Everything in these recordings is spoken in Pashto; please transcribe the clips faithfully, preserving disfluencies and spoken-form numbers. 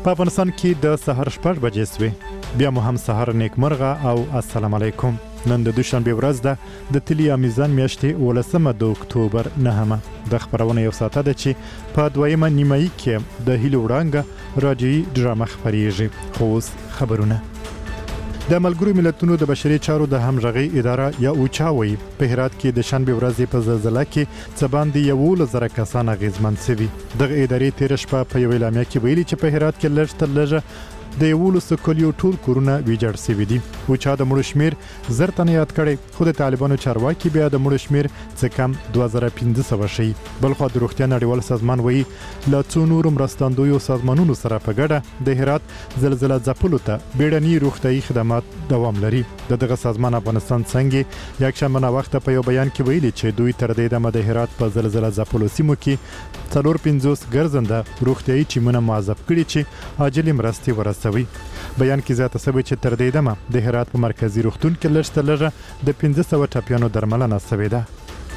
په افغانستان کې د سهار شپږ بجې سوې. بیا مو هم سهار نیکمرغه او السلام علیکم. نن د دوشنبه ورځ ده د تلیا میزان میاشتې ولسمه د اکتوبر نهمه. د خبرونه یو ساعته ده چې په دویمه نیمایي کې د هیلو وړانګه راډیویي ډرامه خپریږي. خو اوس خبرونه. د ملګرو ملتونو د بشري چارو د همغږي اداره یا اوچا وایي په هرات کې د شنبه ورځې په زلزلہ کې څه باندې یولس زره کسان اغېزمن شوي. دغه ادارې تېره شپه په یوه اعلامیه کې ویلي چې په هرات کې لږ تر لږه د یولسو کلیو ټول کورونه ویجاړ شوي دي. اوچا د مړو شمېر زر تنه یاد کړی، خو د طالبانو چارواکي بیا د مړو شمېر څه کم دوه زره پنځه سوه ښیي. بلخوا د روغتیا نړیوال سازمان وایي له څو نورو مرستندویو سازمانونو سره په ګډه د هرات زلزله ځپلو ته بیړني روغتیايي خدمات دوام لري. د دغه سازمان افغانستان څنګه یکشنبه ناوخته په یو بیان کې ویلي چې دوی تر دې دمه د هرات په زلزله ځپلو سیمو کې څلور پنځوس ګرځنده روغتیايي ټیمونه معذب کړي چې عاجلې مرستې ورسوي. بیان کې زیاته شوې چې تر دې دمه د هرات په مرکزي روغتون کې لږ تر لږه د پنځه سوه ټپیانو درملنه شوې ده.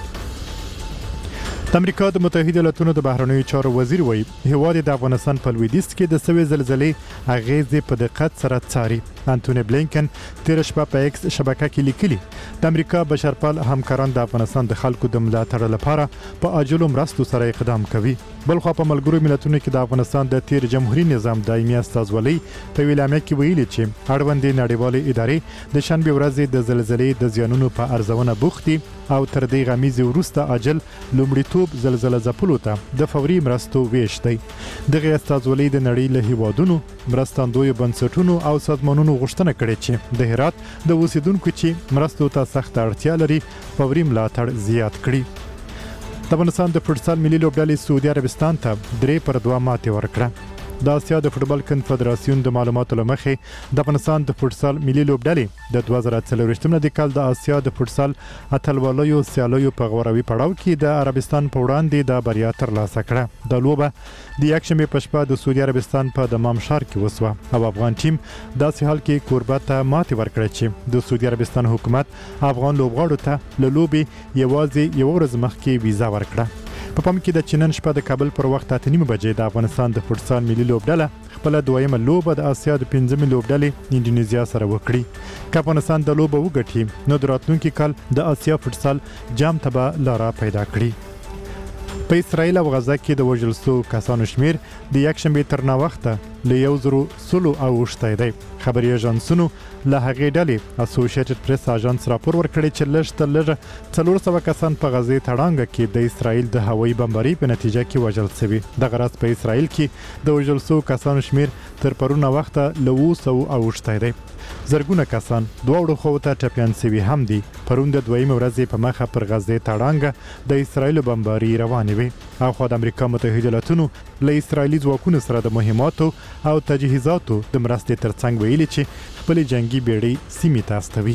د امریکا د متحده ایالاتونو د بهرنیو چارو وزیر وایي هیواد د افغانستان په لویدیځ کې د سوي زلزلې اغیزې په دقت سره څاري. انټونی بلینکن تېره شپه په ایکس شبکه کې لیکلي د امریکا بشرپال همکاران د افغانستان د خلکو د ملاتړ لپاره په عاجلو مرستو سره اقدام کوي. بلخوا په ملګرو ملتونو کې د افغانستان د تیر جمهوریت نظام دایمي استازولۍ په اعلامیه کې ویلي چې اړوندې نړیوالې ادارې د شنبه ورځې د زلزلې د زیانونو په ارزونه بوخت دي او تر دې غمیزې وروسته عاجل لومړیتوب زلزله ځپلو ته د فوري مرستو ویش دی. دغه استازولۍ د نړۍ له هیوادونو مرستندویو بنسټونو او سازمانونو غوښتنه کړې چې د هرات د اوسیدونکو چې مرستو ته سخت اړتیا لري فوري ملاتړ زیات کړي. د افغانستان د فوټسال ملي لوبډلې سعودي عربستان ته درې پر دوه ماتې ورکړه. د اسیا د فوټبال کنفدراسیون د معلوماتو له مخې د افغانستان د فوټسال ملي لوبډلې د دوه زره څلوېښتم د کال د اسیا د فوټسال اتلوالیو سیالیو په غوروي پړاو کې د عربستان په وړاندې د بریا ترلاسه کړه. د لوبه د یکشنبې په شپه د سعودي عربستان په دمام ښار کې وسوه او افغان ټیم داسې حال کې کوربه ته ماتې ورکړه چې د سعودي عربستان حکومت افغان لوبغاړو ته له لوبې یوازې یوه ورځ مخکې ویزا ورکړه. په پام کې د چنن شپه د کابل پر وخت اته نیمه بجې د افغانستان د فوټسال ملي لوبډله خپله دویمه لوبه د اسیا د پنځمې لوبډلې انډونیزیا سره وکړي. که افغانستان د لوبه وګټي نو د راتلونکي کال د اسیا فوټسال جام ته به لاره پیدا کړي. په اسرائیل او غزه کې د وژل شوو کسانو شمیر د یکشنبې تر ناوخته له یو زرو سلو اوښتی دی. خبري اژانسونو له هغې ډلې اسوسییټډ پریس اژانس راپور ورکړی چې لږ تر لږه څلور سوه کسان په غزې تړانګه کې د اسرائیل د هوایي بمبارۍ په نتیجه کې وژل شوي. دغه راز په اسرائیل کې د وژل شوو کسانو شمیر تر پرون وخته له اووه سوو اوښتی دی. زرګونه کسان دواړو خواو ته ټپیان شوي هم دي. پرون د دویمې ورځې په مخه پر غزې تړانګه د اسرائیلو بمبارۍ روانې وي. اخوا د امریکا متحده ایالاتونو له اسرائیلي ځواکونو سره د مهماتو او تجهیزاتو د مرستې ترڅنګ ویلي چې خپلې جنگي بیړۍ سیمې ته استوي.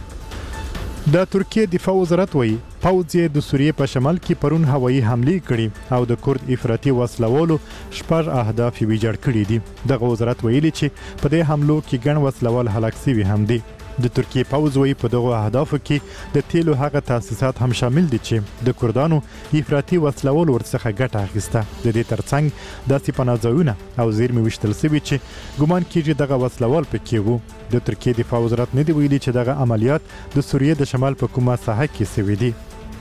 د ترکیې دفاع وزارت وایي پوځ یې د سوریې په شمال کې پرون هوایي حملې کړي او د کورد افراطي وسلوالو شپږ اهداف یې ویجاړ کړي دي. دغه وزارت ویلي چې په دې حملو کې ګڼ وسلوال هلاک شوي هم دي. د ترکیې پوځ وایي په دغو اهدافو کې د تیلو هغه تاسیسات هم شامل دي چې د کردانو افراطي وسلوالو ورڅخه ګټه اخیسته. د دې ترڅنګ داسې پناه ځایونه او زیرمې ویشتل شوي چې ګمان کېږي دغه وسلوال پکې وو. د ترکیې دفاع وزارت نه دی ویلي چې دغه عملیات د سوریې د شمال په کومه ساحه کې شوي دي.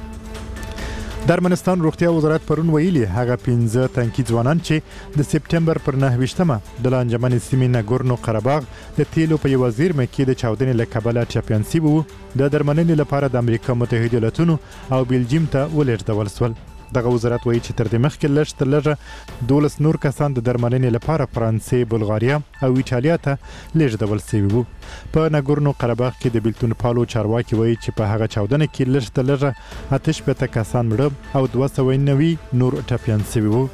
د ارمنستان روغتیا وزارت پرون ویلي هغه پنځه تنکي ځوانان چې د سپټمبر پر نهه ویشتمه د لانجمنې سیمې ناګورنو قرهباغ د تیلو په یوه زیرمه کې د چاودنې له کبله ټپیان شوي وو د درملنې لپاره د امریکا متحده ایالاتونو او بلجیم ته ولېږدول شول. دغه وزارت وایي چې تر دې مخکې لږ تر لږه دولس نور کسان د درملنې لپاره فرانسې، بلغاریا او ایټالیا ته لېږدول شوي وو. په ناګورنو قرهباغ کې د بیلتون پالو چارواکي وایي چې په هغه چاودنه کې لږ تر لږه اته شپېته کسان مړه او دوه سوه نوي نور ټپیان شوي وو.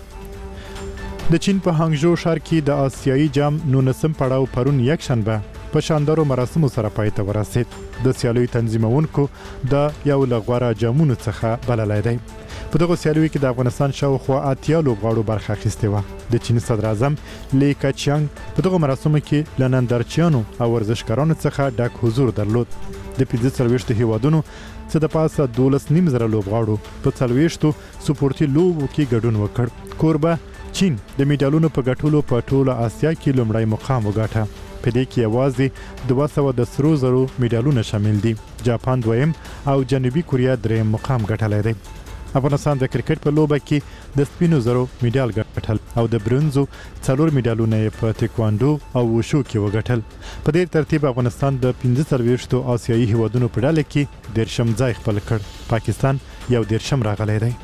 د چین په هانګژو ښار کې د آسیایي جام نولسم پړاو پرون یکشنبه په شاندارو مراسمو سره پای ته ورسید. د سیالیو تنظیمونکو د یو له غوره جامونو څخه بللی دی. په دغو سیالیو کې د افغانستان شاوخوا اتیا لوبغاړو برخه اخیستې وه. د چین صدر اعظم لی کچیانګ په دغو مراسمو کې له نندارچیانو او ورزشکارانو څخه ډک حضور درلود. د پنځه څلوېښتو هیوادونو څخه د پاسه دولس نیم زره لوبغاړو په څلوېښتو سپورتي لوبو کې ګډون وکړ. کوربه چین د میډالونو په ګټلو په ټوله آسیا کې لومړی مقام وګاټه. په دې کې یوازې دوه سوه د سرو زرو میډالونه شامل دي. جاپان دویم او جنوبي کوریا دریم مقام ګټلی دی. افغانستان د کرکټ په لوبه کې د سپینو زرو میډال ګټل او د برونزو څلور میډالونه په تکواندو او وشو کې وګټل. په دې ترتیب افغانستان د پنځه څلوېښتو آسیایي هیوادونو په ډله کې دېرشم ځای خپل کړ. پاکستان یو دېرشم راغلی دی.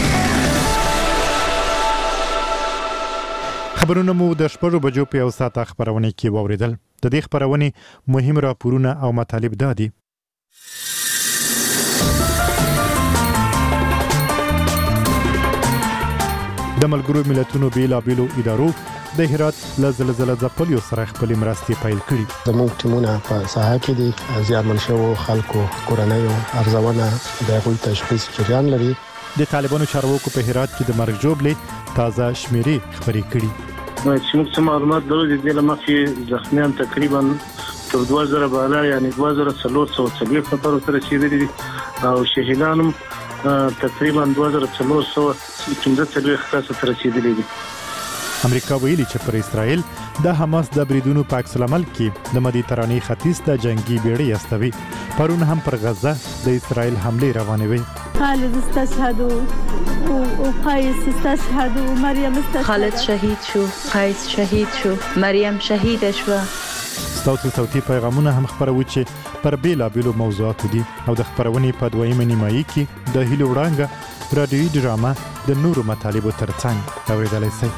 خبرونه مو د شپږو بجو په یو ساعت خبرونه کې واوریدل. د دې خبرونه مهم راپورونه او مطالب دادي. د ملګرو ملتونو بیلابیلو ادارو د هرات له زلزلې ځپلو سره خپل مرستې پیل کړي. زموږ ټیمونه په ساحه کې دي، زیانمن شوو خلکو کورنیو ارزونه د هغوی تشخیص جریان لري. د طالبانو چارواکو په هرات کې د مرګ ژوبلې تازه شمیرې خبرې کړي. چې موږ څه معلومات لرو د دې لمخې زخمیان تقریبا تر دوه زره بالا یعنی دوه زره څلور سوه څلوېښت نفرو ته رسېدلي دي او شهیدان هم تقریبا دوه زره څلور سوه پنځه څلوېښت کسه ته رسېدلي دي. امریکا ویلي چې پر اسرائیل د حماس د بریدونو په عکس العمل کې د مدیترانې ختیځ ته جنگي بیړۍ استوي. پرون هم پر غزه د اسرائیل حمله روانې وي. خالد استشهد و قیس استشهد و مریم استشهد. خالد شهید شو، قیس شهید شو، مریم شهید شو. ستاسو صوتي پیغامونه هم خبرو چې پر بیلابیلو موضوعاتو دي او د خبرونې په دویمه نیمایي کې د هیلو وړانګه رادیوي ډرامه د نورو مطالبو ترڅنګ اوریدلای شئ.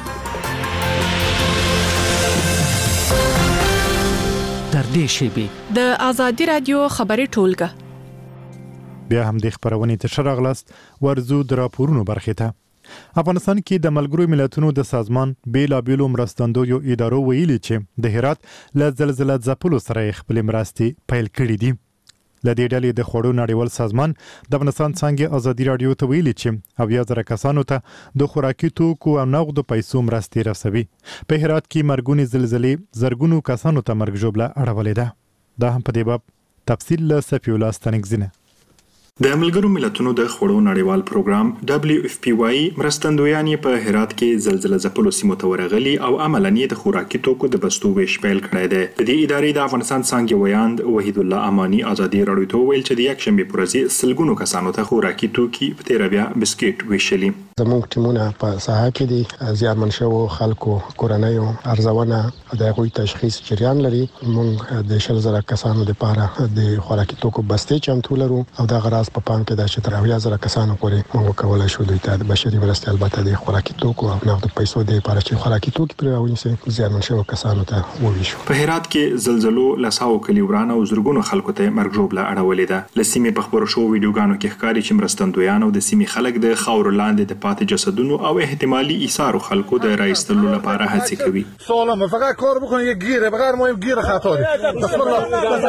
تر دې شیبې د آزادي رادیو خبري ټولګه بیا هم د خبرونې ته شراغلاست ورزو د راپورونو برخې ته. افغانستان کې د ملګرو ملتونو د سازمان بیلابیلو مرستندویو ادارو ویلي چې د هرات له زلزلې ځپلو سره خپل مرستې پیل کړې دي. له دې ډلې د خوړو نړیوال سازمان د افغانستان څنګه آزادي رادیو ته ویلي چې اویا زره کسانو ته د خوراکي توکو او نغدو پیسو مرستې رسوي. په هرات کې مرګونې زلزلې زرګونو کسانو ته مرګ ژوبله اړولې ده. دا هم په دې باب تفصیل له صفي الله ستنګزینه. د ملګرو ملتونو د خوړو نړیوال پروګرام دبليو اف پی واي مرستندویان په هرات کې زلزلې ځپلو سیمو ته ورغلي او عملاً د خوراکي توکو د بستو ویش پیل کړی دی. د دې ادارې د افغانستان څنګه ویاند وحید الله امانی آزادي رادیو ته ویل چې د یک شنبه پر ورځ سلګونو کسانو ته خوراکي توکي په تیربیا بسکټ ویشلي. زموږ ټیمونه په ساحه کې دي، زیانمن شوو خلکو کورنیو ارزونه د هغوی تشخیص جریان لري. موږ د شل زره کسانو لپاره د خوراکي توکو بستې چمتو لرو او د غراض په پام کې د چې تر اویا زره کسانو پورې موږ کولای شو دوی ته د بشري مرستې البته د خوراکي توکو او نغدو پیسو د لپاره چې خوراکي توکي پرې راونیسي زیانمن شوو کسانو ته وویشو. په هرات کې زلزلو لساو کلی ورانه او زرګونو خلکو ته مرګ ژوبله اړولې ده. لسیمې په خبرو شو ویډیوګانو کې ښکاري چې مرستندویان او د سیمې خلک د خاور لاندې د پاتې جسدونو او احتمالي ایثارو خلکو د رایستلو لپاره هڅې کوي. سلام فقط کار بکنید یک گیره فقط مهم گیر خطا دي. بسم الله.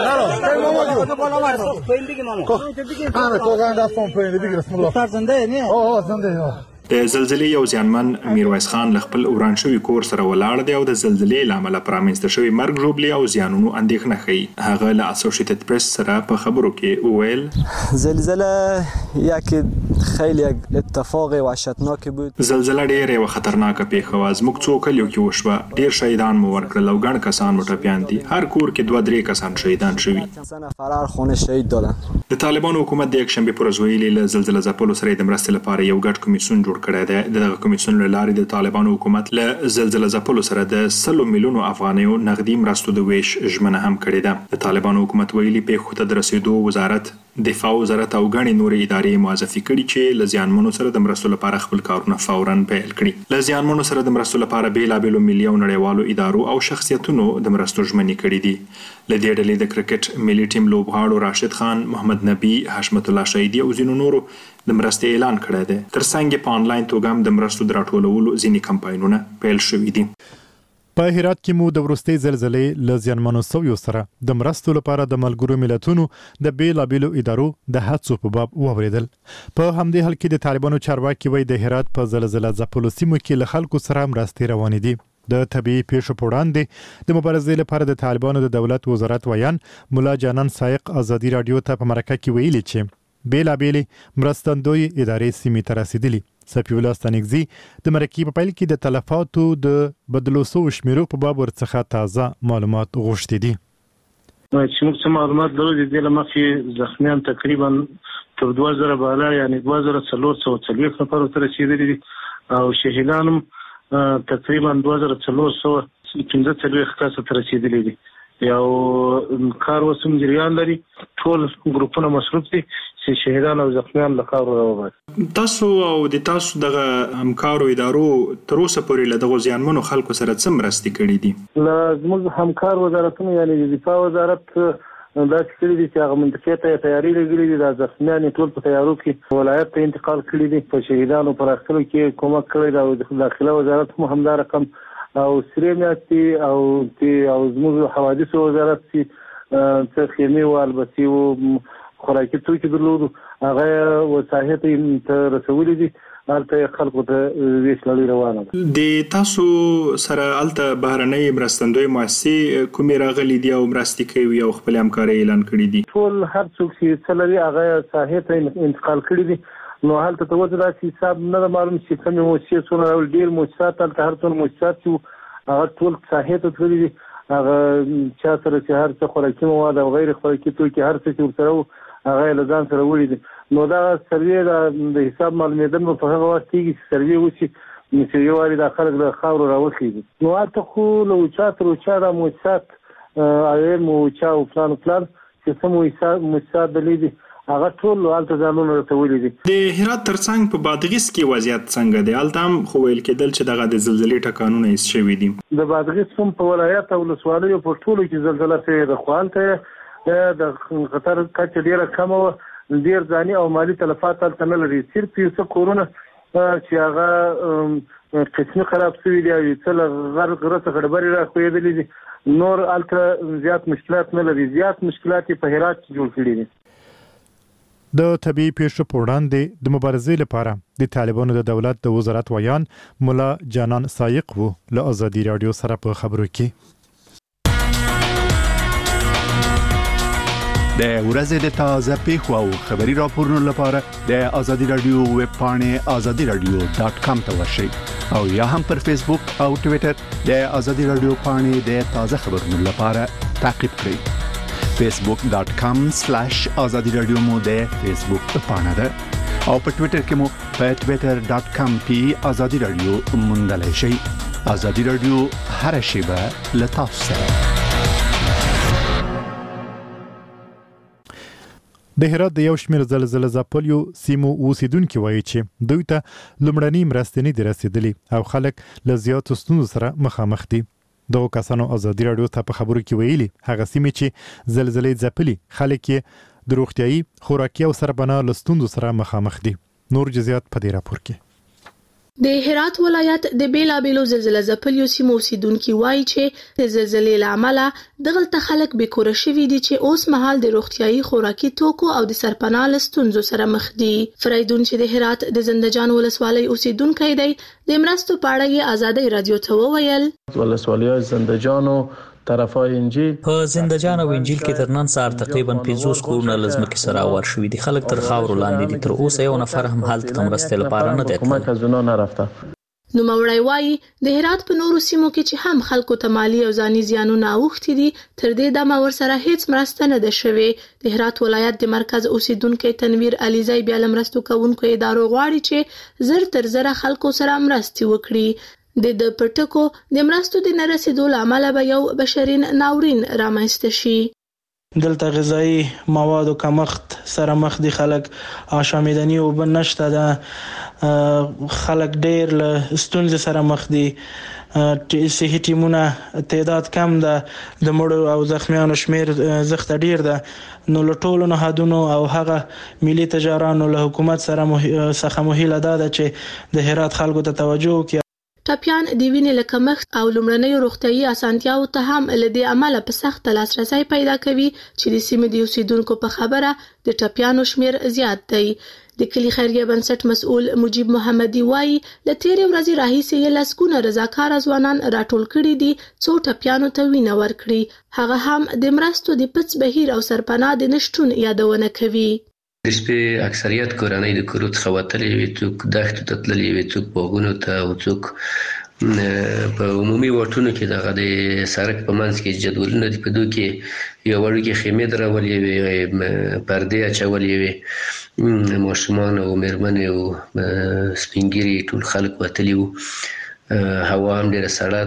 انا کوگان دستم پایین دیگه بسم الله. زنده نه؟ آه زنده. د زلزلې یو ځانمن میرویس خان ل خپل وران شوی کور سره ولاړ دی او د زلزلې لامل پرامنځته شوی مرګ ژوبلې او زیانونو اندېښنه ښيي. هغه له اسوسییټډ پریس سره په خبرو کې وویل زلزله یک خیلی اتفاق وحشتناک بود. زلزله ډېره یو خطرناکه پیښه وه. زموږ څو کلیو کې وشوه. ډېر شهیدان مو ورکړل او ګڼ کسان مو ټپیان دي. هر کور کې دوه درې کسان شهیدان شوي. فرار خونه شهید دادن. د طالبانو حکومت د یک شنبه پر ورځ ویلي له زلزلې ځپلو سره د مرستې لپاره یو ګډ کمیسیون جوړ کړی دی. دغه کمیسیون له لارې د طالبانو حکومت له زلزلې ځپلو سره د سلو میلیونو افغانیو نغدي مرستو د ویش ژمنه هم کړې ده. د طالبانو حکومت ویلي پیښو ته د رسیدو وزارت دفاع وزارت او غړي نورې ادارې موظفي کړي چې له زیانمنو سره د مرستو لپاره خپل کارونه فوراً پیل کړي. له زیانمنو سره د مرستو لپاره بیلابیلو ملي نړیوالو ادارو او شخصیتونو د مرستو ژمنې کړي دي. له دې ډلې د کرکټ ملي ټیم لوبغاړو راشد خان، محمد نبی، حشمت الله شهیدي او ځینو نورو د مرستې اعلان کړی دی. ترڅنګ په انلاین توګه هم د مرستو د راټولولو ځینې کمپاینونه پیل شوي دي. په هرات کې مو د وروستۍ زلزلې له زیانمنو سویو سره د مرستو لپاره د ملګرو ملتونو د بیلابیلو ادارو د هڅو په باب واوریدل. په همدې حال کې د طالبانو چارواکي وایي د هرات په زلزلې ځپلو سیمو کې له خلکو سره مرستې روانې دي. د طبي پیښو په وړاندې د مبارزې لپاره د طالبانو د دولت وزارت ویان مولا جانان سایق ازادي رادیو ته په مرکه کې ویلي چې بیلا بیلي مرستندوی ادارې سیمې ته رسیدلي. سفی الله ستانکزي د مرکې په پیل کې د تلفاتو د بدلو سو شمیرو په باب ورڅخه تازه معلومات غوښتي دي. چې موږ څه معلومات لرو د دې لمخې زخمیان تقریبا تر دوه زره بالا یعنی دوه زره څلور سوه څلوېښت نفرو ته رسېدلي دي او شهیدان هم تقریبا دوه زره څلور سوه پنځه څلوېښت کسه ته رسېدلي دي. یو کار اوس هم جریان لري، ټول ګروپونه مصروف دي چې شهیدان او زخمیان له خاورو راوباسي. تاسو او د تاسو دغه همکارو ادارو تر اوسه پورې له دغو زیانمنو خلکو سره څه مرستې کړي دي؟ له زموږ همکار وزارتونو یعنې د دفاع وزارت داسې کړي دي چې هغه منطقې ته یې تیاري لګړي دي، دا زخمیان یې ټول په تیارو کې ولایت ته انتقال کړي دي، په شهیدانو پر اخیستلو کې کومک کړی دی او داخله وزارت هم همدا رقم او سرې میاشتې او او زموږ حوادثو وزارت چې څه خیمې و البسي و خوراکي توکي درلودو هغه وسایط ته رسولي دي، هلته خلکو ته ویش لړۍ روانه ده. د تاسو سره هلته بهرنۍ مرستندوی مؤسسې کومې راغلي دي او مرستې کوي او خپل همکارۍ اعلان کړي دي؟ ټول هر څوک چې څه لري هغه ساحې ته انتقال کړي دي. نو هلته ته وځه داسې حساب نه ده معلوم چې کومې مؤسسې څونه راولي، ډېر مؤسسات هلته هر څونه مؤسسات چې هغه ټول ساحې ته تللي دي، هغه چا سره چې هر څه خوراکي مواد او غیر خوراکي توکي هر څه چې ورسره و هغه یې له ځان سره وړي دي. نو دا سروې د حساب معلومېدل به په هغه وخت کېږي چې سروې وشي چې یو وارې دا خلک له خاورو راوخېږي. نو هلته خو له اوچا تر اوچا دا مؤسسات ایم اوچا او پلان و پلان چې څه مؤسسات دلې دي هغه ټول هلته ځانونه رسولي دي. د هرات ترڅنګ په بادغیس کې وضعیت څنګه دی؟ هلته هم خو ویل کېدل چې دغه د زلزلې ټکانونه ایست شوي دي. د بادغیس هم په ولایت او ولسوالیو په ټولو کې زلزله شوې ده، خو هلته د خطر کچه ډېره کمه وه، ډېر ځاني او مالي تلفات هلته نه لري. صرف یو څه کورونه چې هغه قسمي خراب شوي دي او یو څه له غر غره څخه ډبرې راښویېدلې دي، نور هلته زیات مشکلات نه لري. زیات مشکلات یې په هرات کې جوړ کړي دي. د طبي پیښو په وړاندې د مبارزې لپاره د طالبانو د دولت د وزارت ویان مولا جانان سایق وو له ازادي رادیو سره په خبرو کې. د ورځې د تازه پیښو او خبري راپورونو لپاره د ازادي رادیو ویب پاڼې ازادي رادیو ډاټ کام ته ورشئ او یا هم پر فیسبوک او ټویټر د ازادي رادیو پاڼې د تازه خبرونو لپاره تعقیب کړئ. فیسبوک ډاټ کام سلیش ازادي رادیو مو د فیسبوک پاڼه ده او په ټویټر کې مو په ټویټر ډاټ کام پی ازادي رادیو موندلی شئ. ازادي رادیو هر شیبه له تاسو سره. د هرات د یو شمېر زلزله ځپلیو سیمو اوسیدونکي وایي چې دوی ته لومړنۍ مرستې نه دي رسېدلې او خلک له زیاتو ستونزو سره مخامخ دي. دغو کسانو ازادي رادیو ته په خبرو کې ویلي هغه سیمې چې زلزلې ځپلي خلک یې د روغتیایي، خوراکي او سربنا له ستونزو سره مخامخ دي. نور جزئیات په دې راپور کې. د هرات ولایت د بیلابیلو زلزله ځپلیو سیمو اوسیدونکي وایي چې د زلزلې له امله دغلته خلک بېکوره شوي دي چې اوس مهال د روغتیایي، خوراکي توکو او د سرپناه له ستونزو سره مخ دي. فریدون چې د هرات د زندهجان ولسوالۍ اوسیدونکی دی د مرستو په اړه یې ازادۍ رادیو ته وویل. ولسوالیای زندهجان او طرفای انجیل په زندهجان او انجیل کې تر نن سهار تقریبا پنځوس کورونه له ځمکې سره اوار شوي دي. خلک تر خاورو لاندې دي. تر اوسه یو نفر هم هلته د مرستې لپاره نه دی تللی. نوموړی وایي د هرات په نورو سیمو کې چې هم خلکو ته مالي او ځاني زیانونه اوښتي دي تر دې دمه ورسره هیڅ مرسته نه ده شوې. د هرات ولایت د مرکز اوسیدونکی تنویر علیزی بیا له مرستو کوونکو ادارو غواړي چې زر تر زره خلکو سره مرستې وکړي. د د پټکو د مرستو د نه رسیدو له امله به یو بشرین ناورین رامنځته شي. دلته غذایی موادو کمښت سره مخ دي خلک، آشامیدنی اوبه نشته ده، خلک ډیر له ستونزې سره مخ دي، صحي ټیمونه تعداد کم ده، د مړو او زخمیانو شمیر زښته ډیر ده. نو له ټولو نهادونو او هغه ملي تجارانو له حکومت سره څخه مهیله ده چې د هرات خلکو ته توجه وکړي. ټپیان د وینې له کمښت او لومړنیو روغتیایي اسانتیاو ته هم له دې امله په سخته لاسرسی پیدا کوي چې د سیمې د اوسیدونکو په خبره د ټپیانو شمیر زیات دی. د کلی خیریه بنسټ مسؤل مجيب محمدي وایي ل تیرې ورځې راهیسې یې لسګونه رضاکار ځوانان راټول کړي دي څو ټپیانو ته وینه ورکړي. هغه هم د مرستو د پڅ بهیر او سرپناه د نشټون یادونه کوي. د شپې اکثریت کورنۍ د کورو څخه وتلې وي، څوک دښتو ته تللي وي، څوک باغونو ته او څوک په عمومي واټونو کې دغه د سړک په منځ کې جدولونه دي، په دوی کې یو وړوکې خیمې درولې وې، پردې اچولې وې، ماشومان او مېرمنې او سپین ږیري ټول خلک وتلي وو. هوا هم ډېره سړه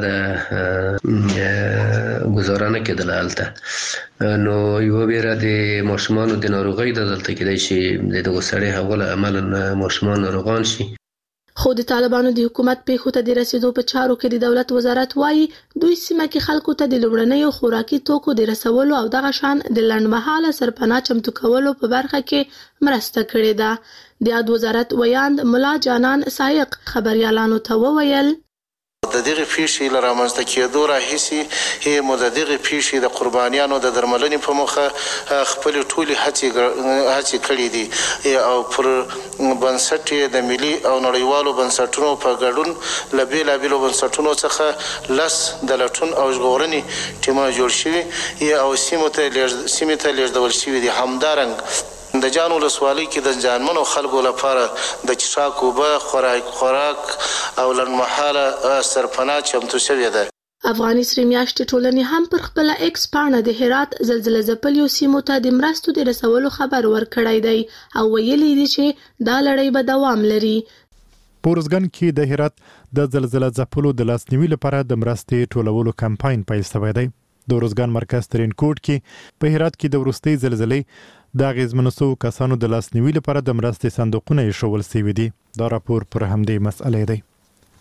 ده، ګزاره نه کېدله هلته. نو یوه ویره د ماشومانو د ناروغۍ ده، دلته کېدای شي د دغو سړې هوا له امله ماشومان ناروغان شي. خو د طالبانو د حکومت پیښو ته د رسیدو په چارو کې د دولت وزارت وایي دوی سیمه کې خلکو ته د لومړنیو خوراکي توکو د رسولو او دغه شان د لنډمهاله سرپناه چمتو کولو په برخه کې مرسته کړې ده. د عدالت وزارت ویاند ملا جانان سایق خبريالانو ته وویل د دغه پیښې له رامنځته کېدو راهیسې مو د دغه پیښې د قربانیانو د درملنې په موخه خپل ټولي هڅې کړې دي او پر بنسټ د ملي او نړیوالو بنسټونو په ګډون له بېلابېلو بنسټونو څخه لس د لټون او ژغورنې ټیمونه جوړ شوي او سیمو ته لېږدول شوي دي. همدارنګه د جان ولسوالۍ کې د ځانمنو خلکو لپاره د څښاک اوبه، خوراک خوراک او لنډمهاله سرپناه چمتو شوې ده. افغاني سرې میاشتې ټولنې هم پر خپل ایکس پاڼه د هرات زلزله ځپلیو سیمو ته د مرستو د رسولو خبر ورکړی دی او ویلي دي چې دا لړۍ به دوام لري. پورزګن کې د هرات د زلزله ځپلو د لاسنیوي لپاره د مرستې ټولولو کمپاین پیل شوی دی. د روزګان مرکز ترینکوټ کې په هرات کې د وروستۍ زلزلې د اغیزمنو سوو کسانو د لاسنیوي لپاره د مرستې صندوقونه ایښودل شوي دي. دا راپور پر همدې مسئلې دی.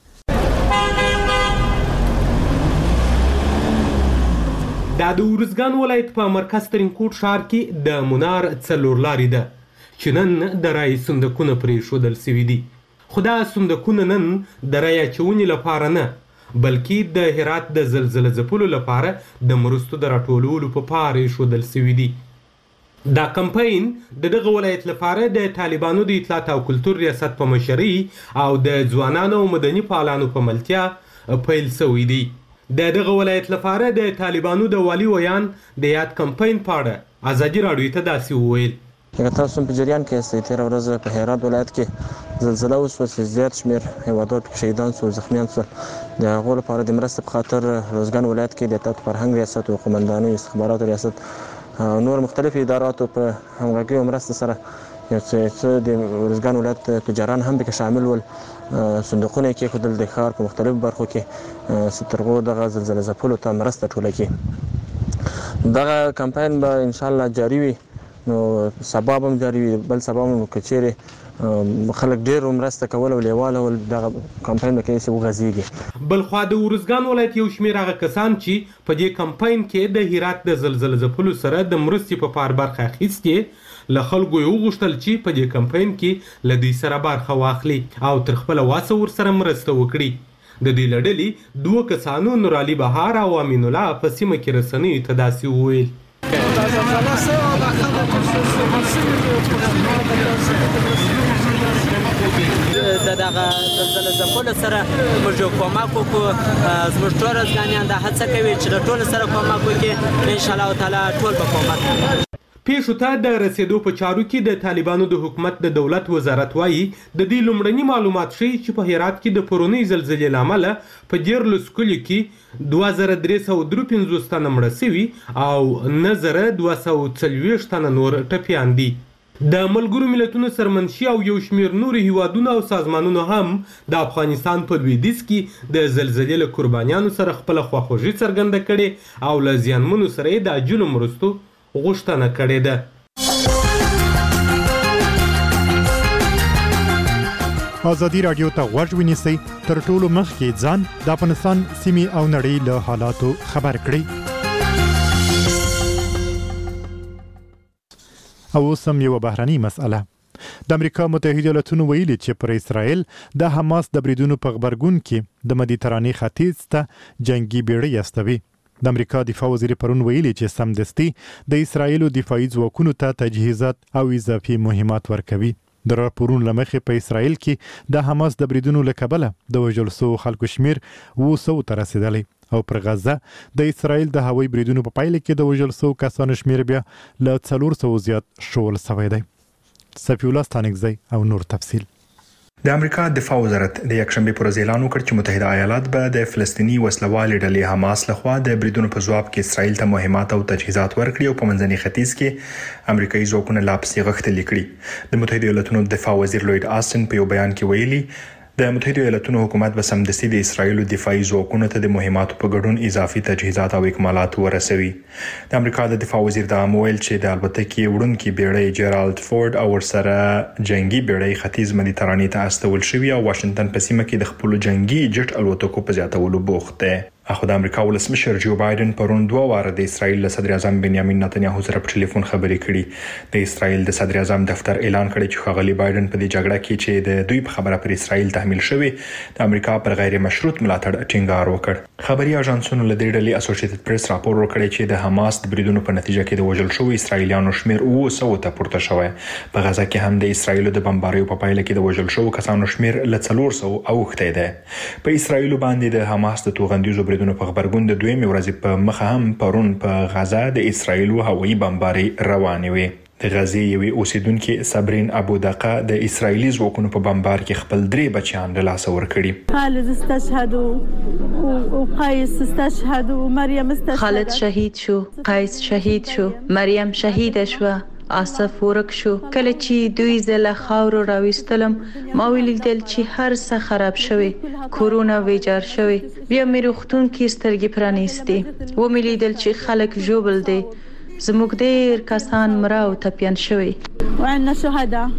دا د ورزګان ولایت په مرکز ترینکوټ ښار کې د منار څلور لارې ده چې نن د رای صندوقونه پرې ایښودل شوي دي. خو دا صندوقونه نن د رای اچونې لپاره نه بلکې د هرات د زلزله ځپلو لپاره د مرستو د راټولولو په پار ایښودل شوي دي. دا کمپاین د دغه ولایت لپاره د طالبانو د اطلاعات او کلتور ریاست په مشرۍ او د ځوانانو او مدني فعالانو په ملتیا پیل شوی دی. د دغه ولایت لپاره د طالبانو د والي ویان د یاد کمپاین په اړه ازادي راډیو ته داسې وویل: لکه تاسو په جریان کې یاستئ، تېره ورځ په هرات ولایت کې زلزله وشوه چې زیات شمېر هیوادوال پکې شهیدان شول، زخمیان شول. د هغو لپاره د مرستې په خاطر روزګان ولایت کې د اطلاعات فرهنګ ریاست او قومندانو استخباراتو ریاست نور مختلف اداراتو په همغږۍ او مرسته سره یو څه د روزګان ولایت تجاران هم پکې شامل ول. صندوقونه یې کېښودل د ښار په مختلفو برخو کې تر هغو دغه زلزله ځپلو ته مرسته ټوله کړي. دغه کمپاین به انشاءالله جاري وي، نو سبا به هم جاري وي، بل سبا هم که چیرې خلک ډېر مرسته کول او لیواله ول دغه کمپاین به کېدای شي وغځېږي. بلخوا د ورزګان ولایت یو شمېر هغه کسان چې په دې کمپاین کې د هرات د زلزله ځپلو سره د مرستې په پار برخه اخیستې له خلکو یې وغوښتل چې په دې کمپاین کې له دوی سره برخه واخلي او تر خپله واسه ورسره مرسته وکړي. د دې له ډلې دوه کسانو نورعلي بهار او امین الله په سیمه کې رسنیو ته داسې وویل: د دغه زلزله ځپلو سره موږ یو کومک وکړو. زموږ ټول ارزګانیان دا هڅه کوي چې د ټولو سره کومک وکړي. انشاءالله تعالی ټول به کومک وکړي. پیښو ته د رسیدو په چارو کې د طالبانو د حکومت د دولت وزارت وایي د دې لومړني معلومات ښیي چې په هرات کې د پرونۍ زلزلې له امله په دیارلسو کلیو کې دوه زره درې سوه درې پنځوس تنه مړه شوي او نه زره دوه سوه څلوېښت تنه نور ټپیان دي. د ملګرو ملتونو سرمنشي او یو شمېر نورو هیوادونو او سازمانونو هم د افغانستان په لویدیځ کې د زلزلې له قربانیانو سره خپله خواخوږي څرګنده کړې او له زیانمنو سره یې د عاجلو مرستو غوښتنه کړې ده. ازادي راډیو ته غوږ ونیسئ، تر ټولو مخکې ځان د افغانستان سیمې او نړۍ له حالاتو خبر کړئ. او اوس هم یوه بهرنۍ مسئله. د امریکا متحده ایالتونو ویلي چې پر اسرائیل د حماس د بریدونو په غبرګون کې د مدیترانې ختیځ ته جنگي بیړۍ استوي. د امریکا دفاع وزیر پرون ویلي چې سمدستي د اسرائیلو دفاعي ځواکونو ته تجهیزات او اضافي مهمات ورکوي. د راپورونو لمخې په اسرائیل کې د حماس د بریدونو له کبله د وژل شوو خلکو شمیر اوه سوو ته رسیدلی او پر غزه د اسرائیل د هوایي بریدونو په پایله کې د وژل شوو کسانو شمیر بیا له څلور سوو زیات شول شوی دی. صفی الله ستانکزی او نور تفصیل. د امریکا دفاع وزارت د یکشنبه پر ورځ اعلان وکړ چې متحده ایالات به د فلسطینی وسلوالې ډلې حماس لخوا د بریدونو په ځواب کې اسرائیل ته مهمات او تجهیزات ورکړي او په منځني ختیځ کې امریکایي ځواکونه لا پسې غښتلي کړي. د متحده ایالاتونو دفاع وزیر لوید آستن په یو بیان کې ویلي د متحده ایالاتونو حکومت به سمدستي د اسرائیل دفاعي ځواکونو ته د مهماتو په ګډون اضافي تجهیزات او اکمالات ورسوي. د امریکا د دفاع وزیر دا مویل چې د البتکې وړونکي بیړۍ جیرالد فورد او ورسره جنگي بیړۍ ختیځ مدیترانې ته استول شوی او واشنگټن په سیمه کې د خپل جنگي جټ الوتکو په زیاتولو بوخت دی. اخو د امریکا ولسمشر جو بایدن پرون دوه واره د اسرائیل له صدر اعظم بنیامین نتنیاهو سره په ټلیفون خبرې کړي. د اسرائیل د صدر اعظم دفتر اعلان کړی چې ښاغلي بایدن په دې جګړه کې چې د دوی په خبره پر اسرائیل تحمیل شوی د امریکا پر غیر مشروط ملاتړ ټینګار وکړ. خبري اژانسونو له دې ډلې اسوسییټډ پریس راپور ورکړی چې د حماس د بریدونو په نتیجه کې د وژل شوو اسرائیلیانو شمیر اوه سوو ته پورته شوی. په غزه کې هم د اسرائیل د بمباریو په پایله کې د وژل شوو کسانو شمیر له څلور سوو اوښتی دی. په اسرائیل باندې د حماس د توغندیزو بریدونو په خبرګون د دویمې ورځې په مخه هم پرون په غزه د اسرائیل هوایي بمباري روانې وي. د غزې یوې اوسیدونکې صبرین ابو دقه د اسرائیلي ځواکونو په بمبار کې خپل درې بچیان له لاسه ورکړي. خالد استشهد او قیس استشهد او مریم استشهد. خالد شهید شو، قیس شهید شو، مریم شهید شو، آصف ورک شو. کله چې دوی زله خاورو راويستلم ما ولیدل چې هر څه خراب شوی، کورونا ویجار شوی. بیا مې روغتون کې سترګې پرانیستي و مې لیدل چې خلک ژوبل دي. زموږ ډېر کسان مړه او ټپیان شوي. وعندنا شهداء.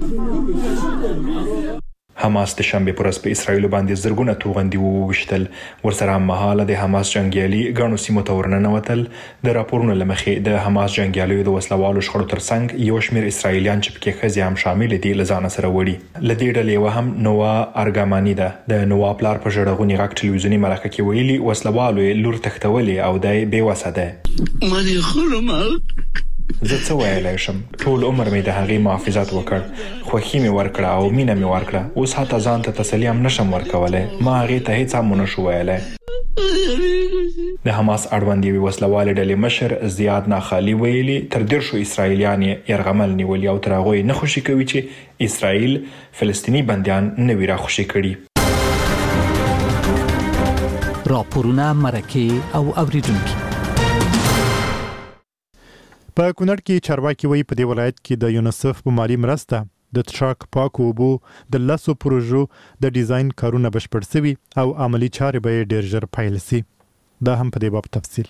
حماس د شنبه پر ورځ په اسرائیل باندې زرګونه توغندي ووشتل. ورسره هم مهاله د حماس جنگیالي ګڼو سیمو ته ورننوتل. د راپورونو لمخې د حماس جنگیالیو د وسلوالو شخړو ترڅنګ یو شمېر اسرائیلیان چې پکې ښځې هم شامل دي له ځانه سره وړي. له دې ډلې یوه هم نووا ارګاماني ده. د نووا پلار په ژړغوني غږ ټلویزیوني مرکه کې ویلي وسلوالو یې لور تښتولې او دی بېوسه دی. ماني خلمت زه څه ویلی شم؟ ټول عمر مې د هغې محافظت وکړ، خوښي مې ورکړه او مینه مې ورکړه. اوس حتی ځان ته تسلي هم نشم ورکولی. ما هغې ته هیڅ هم ونه شو ویلی. د حماس اړوند یوې وسلوالې ډلې مشر زیاد ناخالي ویلي تر دېرشو اسرائیلیان یې یرغمل نیولي او تر هغو یې نه خوشي کوي چې اسرائیل فلسطیني بندیان نه وي راخوشي کړي. راپورونه مرکې او اوریدونکي. په کونړ کې چارواکي وایي په دې ولایت کې د یونیسف په مالی مرسته د څښاک پاکو اوبو د لسو پروژو د ډیزاین کارونه بشپړ شوي او عملی چارې به یې ډېر ژر پیل شي. دا هم په دې باب تفصیل.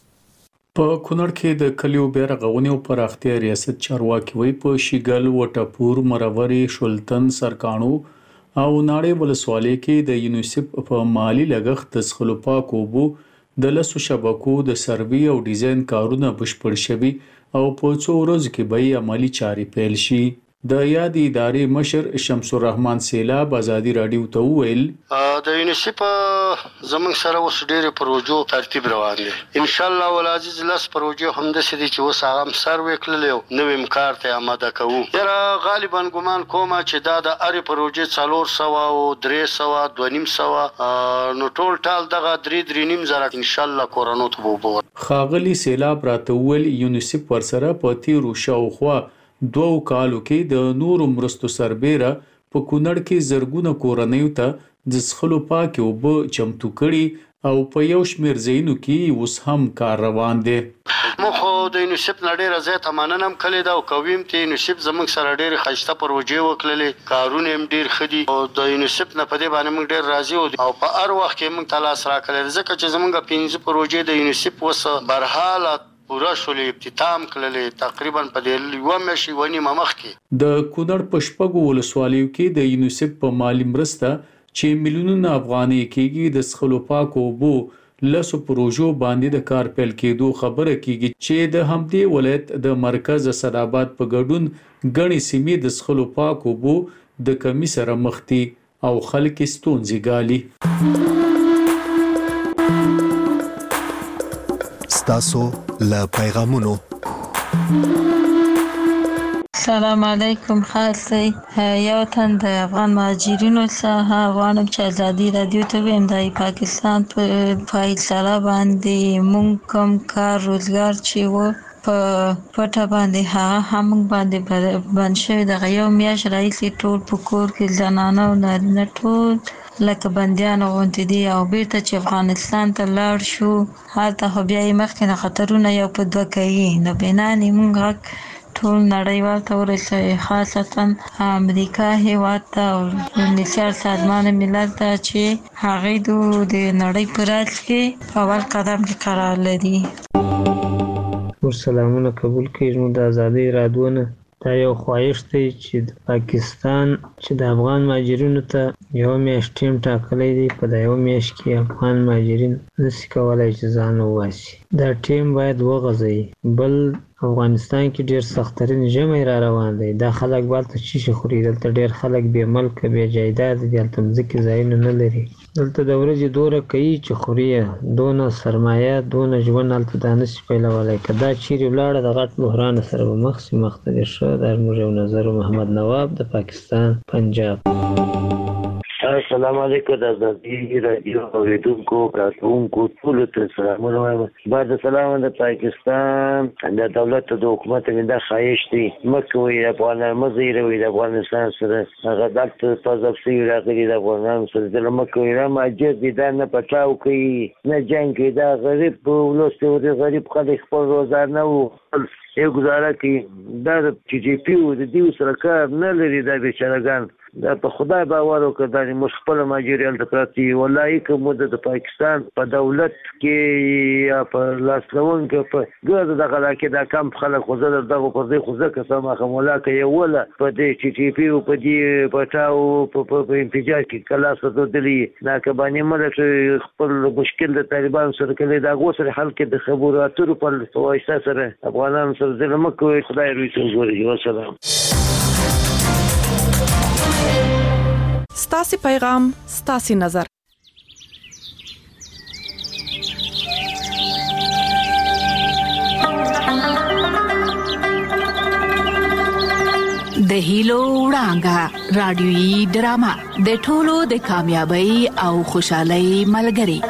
په کونړ کې د کلیو بیرغونې او پراختیا ریاست چارواکي وایي په شیګل، وټپور، مروري، شولتن، سرکانو او ناړې ولسوالۍ کې د یونیسف په مالی لګښت د څښلو پاکو اوبو د لسو شبکو د سروي او ډیزاین کارونه بشپړ شوي او په څو ورځو کې به عملی چارې پیل شي. د یاد ادارې مشر شمس الرحمن سیلاب ازادي رادیو ته وویل د یونیسف زمونږ سره اوس ډېرې پروژو ترتیب روان دي. ان شاء الله ولعزیز لس پروژې همداسې دي چې اوس هغه هم سروې کړلې او نوی هم کار ته اماده کوو. یاره غالبا ګمان کومه چې دا د هرې پروژې څلور سوه او درې سوه دوه نیم سوه نو ټول ټال دغه درې درې نیم زره ان شاء الله کورونو ته به اوبه ورکړي. ښاغلي سیلاب راته وویل یونیسف ورسره په تیرو شاوخوا دوو کالو کې د نورو مرستو سربیره په کونړ کې زرګونه کورنیو ته د څښلو پاکې اوبه چمتو کړي او په یو شمېر ځایونو کې اوس هم کار روان دی. موږ خو د یونیسف نه ډېره زیاته مننه هم کړې ده او کوي هم چې یونیسف زموږ سره ډېرې ښایسته پروژې وکړلې، کارونه هم ډېر ښه دي او د یونیسف نه په دې باندې موږ ډېر راضي یو او په هر وخت کې موږ ته لاس راکړی ځکه چې زموږ پنځه پروژې د یونیسف اوس برحاله پورا شولې افتتام کړلې تقریبا په دې یوه میاشتې یوه نیمه مخکې. د کونړ په شپږو ولسوالیو کې د یونیسف په مالي مرسته چې میلیونونه افغانۍ کېږي د څښلو پاکو اوبو لسو پروژو باندې د کار پیل کېدو خبره کېږي چې د همدې ولایت د مرکز اسداباد په ګډون ګڼې سیمې د څښلو پاکو اوبو د کمی سره مخ دي او خلک ستونزې ګالي. ستاسو له پیغامونو سلام علیکم. خاصی یو تن د افغان مهاجرینو څخه غواړم چې ازادي رادیو ته ویم د پاکستان په فیصله باندې مونږ کوم کار روزګار چې و په پټه باندې هغه هم باندې بند شوی د یو میاشت راهیسې ټول په کور کې زنانه او نارینه ټول لکه بندیان غوندې دي او بیرته چې افغانستان ته لاړ شو هلته خو بیا یې مخکې نه خطرونه یو په دوه کوي نو بنانې مونږ غږ ټول نړیوال ته ورسوي خاصتا امریکا هیواد ته او نثار سازمان ملل ته چې هغوی د نړۍ په راز کې په اول قدم کې قرار لري. موږ سلامونه قبول کړئ. زموږ د ازادۍ رادیو نه دا یو خواهش دی چې د پاکستان چې د افغان مهاجرینو ته یو میاشت ټیم ټاکلی دی په دا یو میاشت کې افغان مهاجرین نشي کولی چې ځان وباسي. دا ټیم باید وغځوي. بل افغانستان کې ډیر سخترین ژمی را روان دی. دا خلک بالته چی خوري. دلته ډیر خلک بې ملکه بې جایداد دي. هلته مځکې ځایونه نه لري. دلته د ورځې دوره کوي چې خوري دونه سرمایه دونه ژوند هلته دا نشي پیلولی. که دا چیرې ولاړه د غټ بحران سره به مخ شي. مخ ته دې ښه. دا زموږ یو نظر محمد نواب د پاکستان پنجاب. السلام علیکم. د ازادي رادیو اوریدونکو کارکونکو ټولو ته سلامونه وایم. بعد سلام د پاکستان د دولت د حکومت نه د خواهش دی مکه وي افغانان مزه وي د افغانستان سره هغه دلته تاسو په راغلي د افغانان سره د مکه وي را ماجر دي دا نه پټاو کوي نه جنگ کوي. دا غریب ولوسته او غریب خلک خپل روزانه او یو گزاره کوي. دا د چې جی پی او د دیو سره کار نه لري. دا بیچارهګان دا په خدای باور وکړه. دا موږ خپل ماجریال ته پراتی والله کوم د پاکستان په دولت کې یا په لاسلون کې په ګرد دغه کې دا کم خلک خو زه دغه پر دې خو زه قسم اخم ولا کې ولا په دې چې چې پی او په دې پټاو په انفجار کې کلاس ودلی دا کبانی مله خپل مشکل د طالبان سره کله دا غوسه حل کې د خبرو اترو په واسطه سره افغانان سره د مکو خدای روي څنګه. والسلام. ستاسي پیغام ستاسي نظر. د هیلو وړانګه رادیويي ډرامه د ټولو د کامیابی او خوشحالۍ ملګری.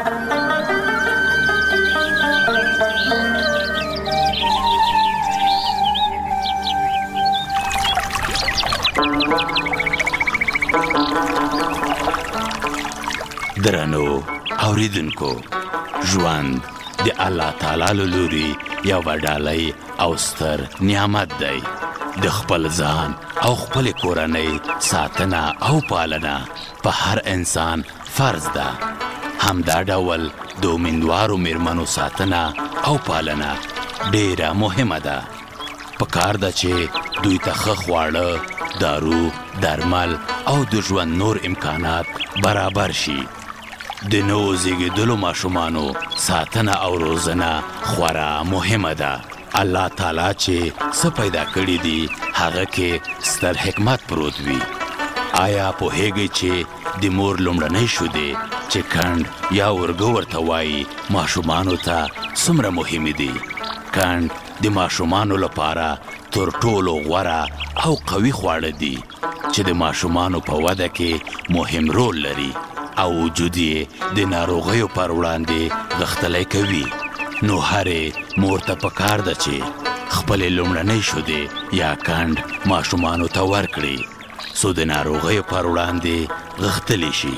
درنو اوریدونکو ژوند د الله تعالی له لوري یو وډالۍ او ستر نعمت دی. د خپل ځان او خپل کورنۍ ساتنه او پالنه په هر انسان فرض ده. همدا ډول د امیندوارو میرمنو ساتنه او پالنه ډیره مهمه ده. پکار ده چې دوی ته ښه خواړه، دارو، درمل او د ژوند نور امکانات برابر شي. د نو زیږیدلو ماشومانو ساتنه او روزنه خورا مهمه ده. الله تعالی چې څه پیدا کړی دي هغه کې ستر حکمت پروت وي. آیا پوهیږئ چې د مور لومړنۍ شیدې چې کڼ یا ورږه ورته وایي ماشومانو ته څومره مهمې دي؟ کڼ د ماشومانو لپاره تر ټولو غوره او قوي خواړه دي چې د ماشومانو په وده کې مهم رول لري او وجود یې د ناروغیو پر وړاندې غښتلی کوي. نو هرې مور ته پکار ده چې خپلې لومړنۍ شیدې یا کڼ ماشومانو ته ورکړي څو د ناروغیو پر وړاندې غښتلی شي.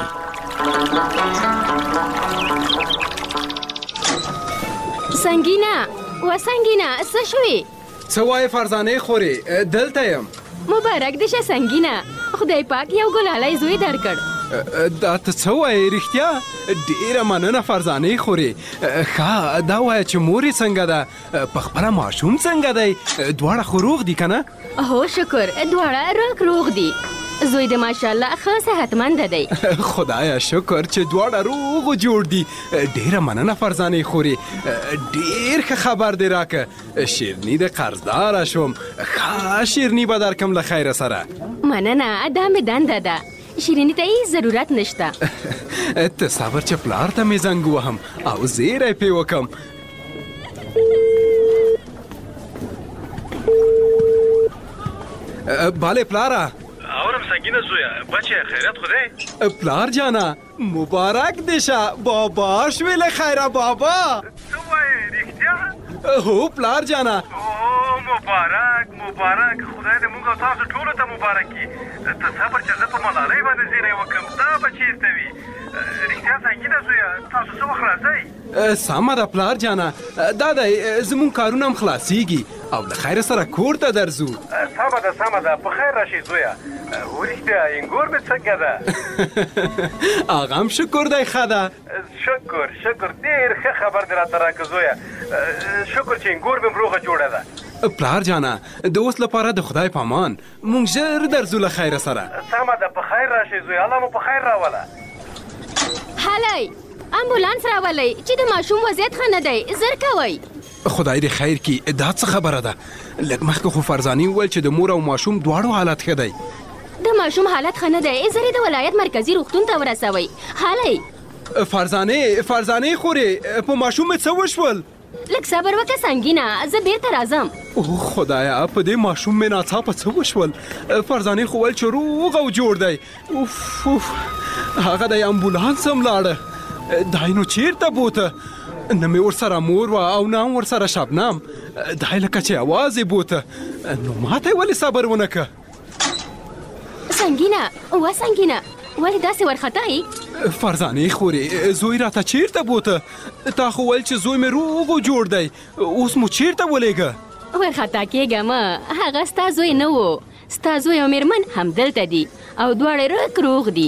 سنگینا و سنگینا څه شوې؟ څه وایې فرزانې خورې؟ دلته یم. مبارک دې شه سنگینا. خدای پاک یو ګلالی زوی درکړ. دا ته څه وایې رښتیا؟ ډېره مننه فرزانې خورې. ښه دا وایه چې مور یې څنګه ده؟ په خپله ماشوم څنګه دی؟ دواړه خو روغ دي که نه؟ هو شکر دواړه روغ روغ دي. زوی د ماشاءالله ښه صحتمنده دی. خدایا شکر چې دواړه روغ و جوړ دي. ډېره مننه فرزانې خورې. ډېر ښه خبر دی راکه. شیرني د قرضداره شوم. ښه شیرني به درکم له خیره سره. مننه دا مې دنده ده. شیرینی ته هیڅ ضرورت نشته. ته صبر چې پلار ته مې زنګ وهم او زیری پې وکم. باله پلاره اورم سنگینه زویا بچه خیرت خوده؟ پلار جانا مبارک دیشه بابا شویل خیره بابا تو وای ریختیا؟ هو پلار جانا اوه مبارک مبارک خدای دې موږ تاسو ټولو ته مبارک کړي ته صبر چې زه په ملالۍ باندې زیری وکړم دا به چېرته وي رښتیا سنګینه زویه تاسو څه وخت راځئ سمه ده پلار جانا دا دی زموږ کارونه هم خلاصیږي او له خیره سره کور ته درځو سمه ده سمه ده په خیر راشئ زویه ورښتیا انګور مې څنګه ده هغه هم شکر دی ښه ده شکر شکر ډېر ښه خبر دې راته راکړه زویه شکر چې انګور مې روغه جوړه ده پلار جانا د اوس لپاره د خدای په امان مونږ ژر درځو له خیره سره سمه ده په خیر راشئ زویه الله مو په خیر راوله هلئ امبولانس راولئ چې د ماشوم وضعیت ښه نه دی زر کوئ خدای دې خیر کړي دا څه خبره ده لږ مخکې خو فرزانې وویل چې د مور او ماشوم دواړو حالت ښه دی د ماشوم حالت ښه نه دی زر یې د ولایت مرکزي روغتون ته ورسوئ هلئ فرزانې فرزانې خورې په ماشوم مې څه وشول لږ صبر وکړه سنګینه زه بیرته راځم اوه خدایا په دې ماشوم مې ناڅاپه څه وشول فرزانې خو ویل چې روغ او جوړ دی اوف اوف هغه د امبولانس هم لاړه دای نو چیرته بوته نه مې ورسره مور وه او نه هم ورسره شبنم دای لکه چې اواز یې بوته نو ماته یې ولې صبر ونه که سنګینه وا سنګینه ولې داسې ورختئ فرزانې خورې زوی راته چیرته بوته تا خو ویل چې زوی مې روغ و جوړ دی اوس مو چیرته ولېږه ورخطا کېږه مه هغه ستا زوی نه و ستا زوی او مېرمن همدلته دي او دواړه رک روغ دي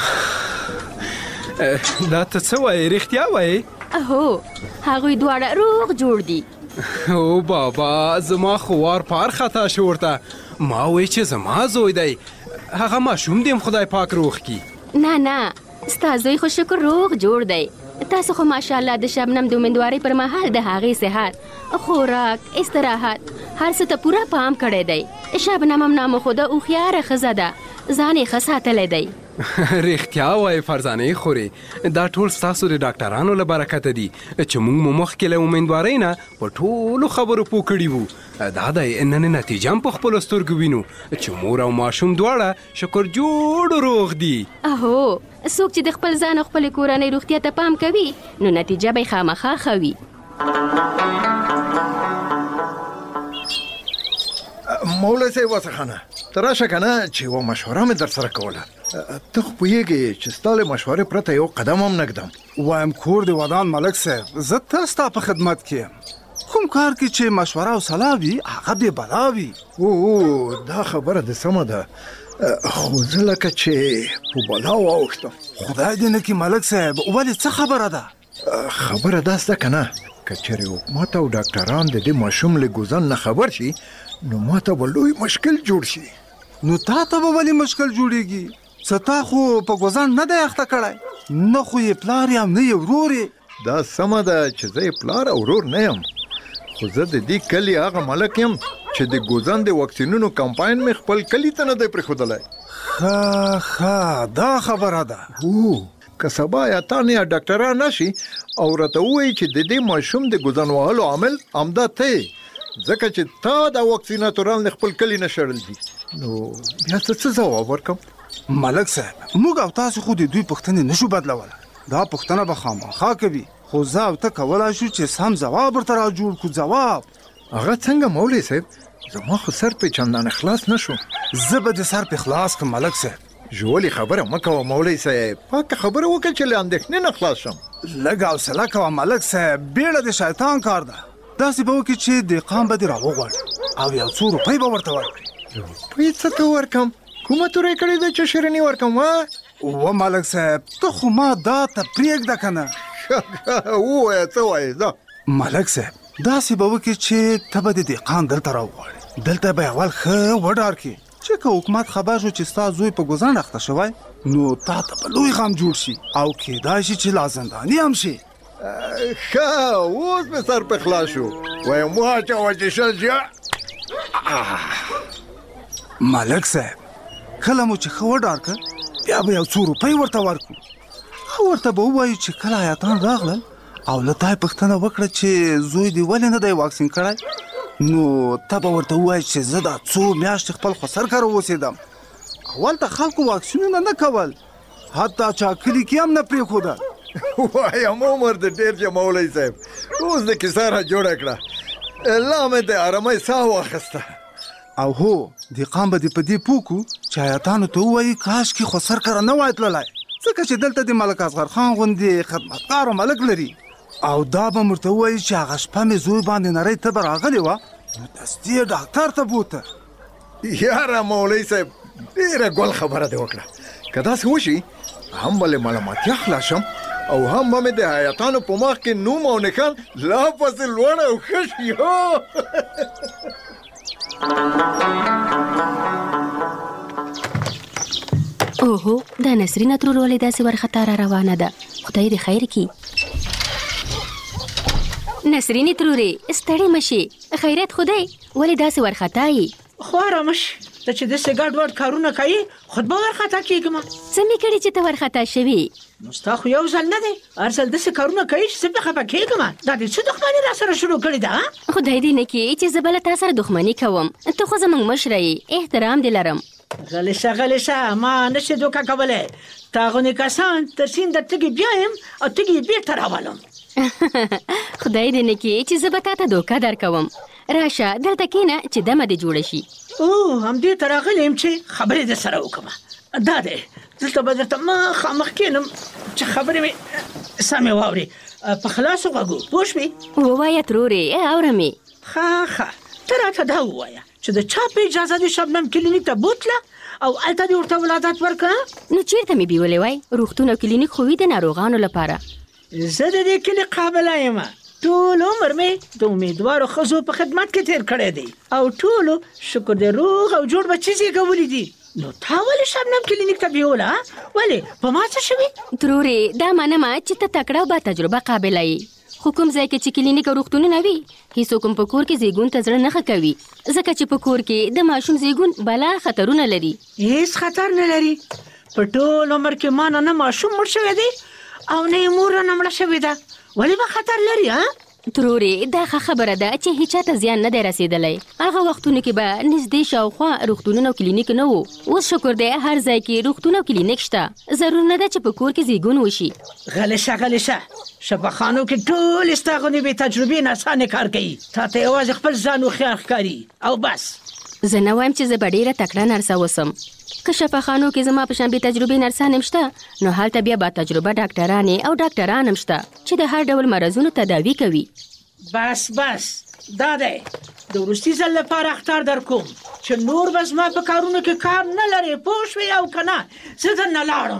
دا ته څه وایې رښتیا وایې هو هغوی دواړه روغ جوړ دي او بابا زما خو وار پار خطا شو ورته ما وایي چې زما زوی دی هغه ماشوم دې هم خدای پاک روغ کړي نه نه ستا زوی خو شکر روغ جوړ دی تاسو خو ماشاءالله د شبنم د امیندوارۍ پر مهال د هغې صحت خوراک استراحت هر څه ته پوره پام کړی دی شبنم هم نامه خو د هوښیاره ښځه ده ځان یې ښه ساتلی دی رښتیا وایي فرزانې خورې دا ټول ستاسو د ډاکټرانو له برکته دي چې موږ مو مخکې له امیندوارۍ نه په ټولو خبرو پوه کړي وو دا دی نن نتیجه هم په خپلو سترګو وینو چې مور او ماشوم دواړه شکر جوړ روغ دي اهو څوک چې د خپل ځان او خپلې کورنۍ روغتیا ته پام کوي نو نتیجه به یې خامخا ښه وي مولا صاحب واسخانه ته راشه که نه چې یوه مشوره مې در سره کوله ته خو پوهېږې چې ستا له مشورې پرته یو قدم هم نه ږدم وایم کور دې ودان ملک صاحب زه تل ستا په خدمت کې یم کوم کار کې چې مشوره او صلاح وي هغه بې بلا وي او دا خبره دې سمه ده خو زه لکه چې په بلا واوښتم خدای دې نه کړي ملک صاحب ولې څه خبره ده خبره داسته که نه که چېرې حکومت او ډاکټران د دې ماشوم له ګوزن نه خبر شي نو ما ته به لوی مشکل جوړ شي نو تا ته به ولې مشکل جوړېږي څه تا خو په ګوزن نه دی اخته کړی نه خو یې پلار یم نه یې ورور یې دا سمه ده چې زه یې پلار او ورور نه یم خو زه د دې کلي هغه ملک یم چې د ګوزن د واکسینونو کمپاین مې خپل کلي ته نه دی پرېښودلی ښه ښه دا خبره ده هو که سبا یا تا نه یا ډاکټران راشي او راته ووایي چې د دې ماشوم د ګوزن وهلو عامل همدا ته یې ځکه چې تا دا واکسیناتوران خپل کلي نه شړل دي نو بیا څه څه ځواب ورکړم ملک صاحب موږ او تاسو خو د دوی پوښتنې نشو بدلولی دا پوښتنه به خامخا کوي خو زه او ته کولی شو چې سم ځواب ورته را جوړ کړو ځواب هغه څنګه مولوي صاحب زما خو سر پې چندانې خلاص نه شو زه به دې سر پې خلاص کړم ملک صاحب ژولې خبره مه کوه مولوي صاحب پاکه خبره وکړه چې له اندېښنې نه خلاص شم لږ حوصله کوه ملک صاحب بیړه د شیطان کار ده داسې به وکړي چې دهقان به دې راوغواړي او یو څو روپۍ به ورته ورکړي روپۍ څه ته ورکړم کومه تورې کړې ده چې شیریني ورکړم وا و ملک صاحب ته خو ما دا ته پرېږده که نه ووایه څه وایې ځه ملک صاحب داسې به وکړي چې ته به د دهقان دلته راوغواړي دلته به یې اول ښه وډار کړي چې که حکومت خبر شو چې ستا زوی په ګوزن اخته شوی نو تا ته به لوی غم جوړ شي او کېدای شي چې لا زنداني هم شي ښه اوس مې سر په خلاص شو وایم واچوه چې شل شي ملک صاحب کله مو چې ښه وډار کړه بیا به یو څو روپۍ ورته ورکړو ښه ورته به ووایو چې کله حیاتان راغلل او له تا یې پوښتنه وکړه چې زوی دې ولې نه دی واکسین کړی نو ته به ورته ووایې چې زه دا څو میاشتې خپل خسر کره اوسېدم. اول ته خلکو واکسینونه نه کول، حتی چا کلي کې هم نه پرېښودل. وایم عمر د ډېر شه مولوي صاحب، اوس د کیسه را جوړه کړه، لا مې د ارامۍ ساه واخیسته. او هو دهقان به دې په دې پوه کړو چې حیاتانو ته ووایي کاشکې خسر کره نه وای تللی، ځکه چې دلته د ملک اصغر خان غوندې خدمتګاره ملک لري. او دا به ورته ووایي چې هغه شپه مې زوی باندې نری تبه راغلې وه، نو دستي یې ډاکټر ته بوته. یاره مولوي صاحب ډېره ګل خبره دې وکړه. که داسې وشي هم به له ملامتیا خلاص شم او هم به مې د حیاتانو په مخ کې نوم او نښان لا پسې لوړ او ښه شي. اوهو دا نسرینه ترور ولې داسې ورخطا را روانه ده؟ خدای دې خیر کړي. نسرینې ترورې ستړې مه شي، خیرت خدای ولې داسې ورخطا یې؟ خو ارامه شي، ته چې داسې ګډ وډ کارونه کوي خود به ورخطا کېږم. څه مې کړي چې ته ورخطا شوې؟ نو ستا خو یو ځل نه دی، هر ځل داسې کارونه کوي چې زه پرې خفه کېږم. دا دې څه دښمني را سره شروع کړې ده؟ خدای دې نه کړي چې زه به له تا سره دښمني کوم. ته خو زموږ مشره یې، احترام دې لرم. غلی شه غلی شه، ما نشي دوکه کولی. تا غونې کسان تر سیند تږي بیایم او تږي یې بېرته راولم. خدای دې نه کړي چې زه به تا ته دوکه درکوم. راشه دلته کښېنه چې دمه دې جوړه شي. او همدې ته راغلی یم چې خبرې در سره وکړم. دا دی دلته به درته مخامخ کښېنم چې خبرې مې سمې واورې په خلاصو غوږو، پوه شوې؟ ووایه ترورې، اورم یې. ښه ښه، ته راته دا ووایه چې د چا په اجازه دې شبنم کلینیک ته بوتله او هلته دې ورته ولادت ورکړه؟ نو چېرته مې بیولې وای؟ روغتون او کلینیک خو وي د ناروغانو لپاره. زه د دې کلي قابله یم، ټول عمر مې د امیدوارو ښځو په خدمت کې تیر کړی دی او ټولو شکر دې روغ او جوړ بچي زېږولي دي. نو تا ولې شبنم کلینیک ته بیوله؟ ولې په ما څه شوي؟ ترورې دا منمه چې ته تکړه او با تجربه قابله یې، خو کوم ځای کې چې کلینیک او روغتونونه وي هیڅوک هم په کور کې زیږون ته زړه نه ښه کوي، ځکه چې په کور کې د ماشوم زیږون بلا خطرونه لري. هیڅ خطر نه لري. په ټول عمر کې ما نه نه ماشوم مړ شوی دی او نه یې مور رانه مړه شوې ده. ولې به خطر لري؟ ها ترورې دا ښه خبره ده چې هیچا ته زیان نه دی رسېدلی. هغه وختونو کې به نږدې شاوخوا روغتونونه او کلینیک نه وو. اوس شکر دی هر ځای کې روغتون او کلینیک شته. ضرور نه ده چې په کور کې زیږون وشي. غلی شه غلی شه، شفاخانو کې ټول ستا غوندې بې تجربې ناسانې کار کوي. تا ته یوازې خپل ځان هوښیار ښکاري او بس. زه نه وایم چې زه به ډېره تکړه نرسه اوسم. که شفاخانو کې زما په شان بې تجربې نرسان هم شته، نو هلته بیا با تجربه ډاکټرانې او ډاکټران هم شته چې د هر ډول مرضونو تداوي کوي. بس بس دا دی د وروستي ځل لپاره اخطار در کوم چې نور به زما په کارونو کې کار نه لرې، پوه شوې او که نه زه درنه لاړم.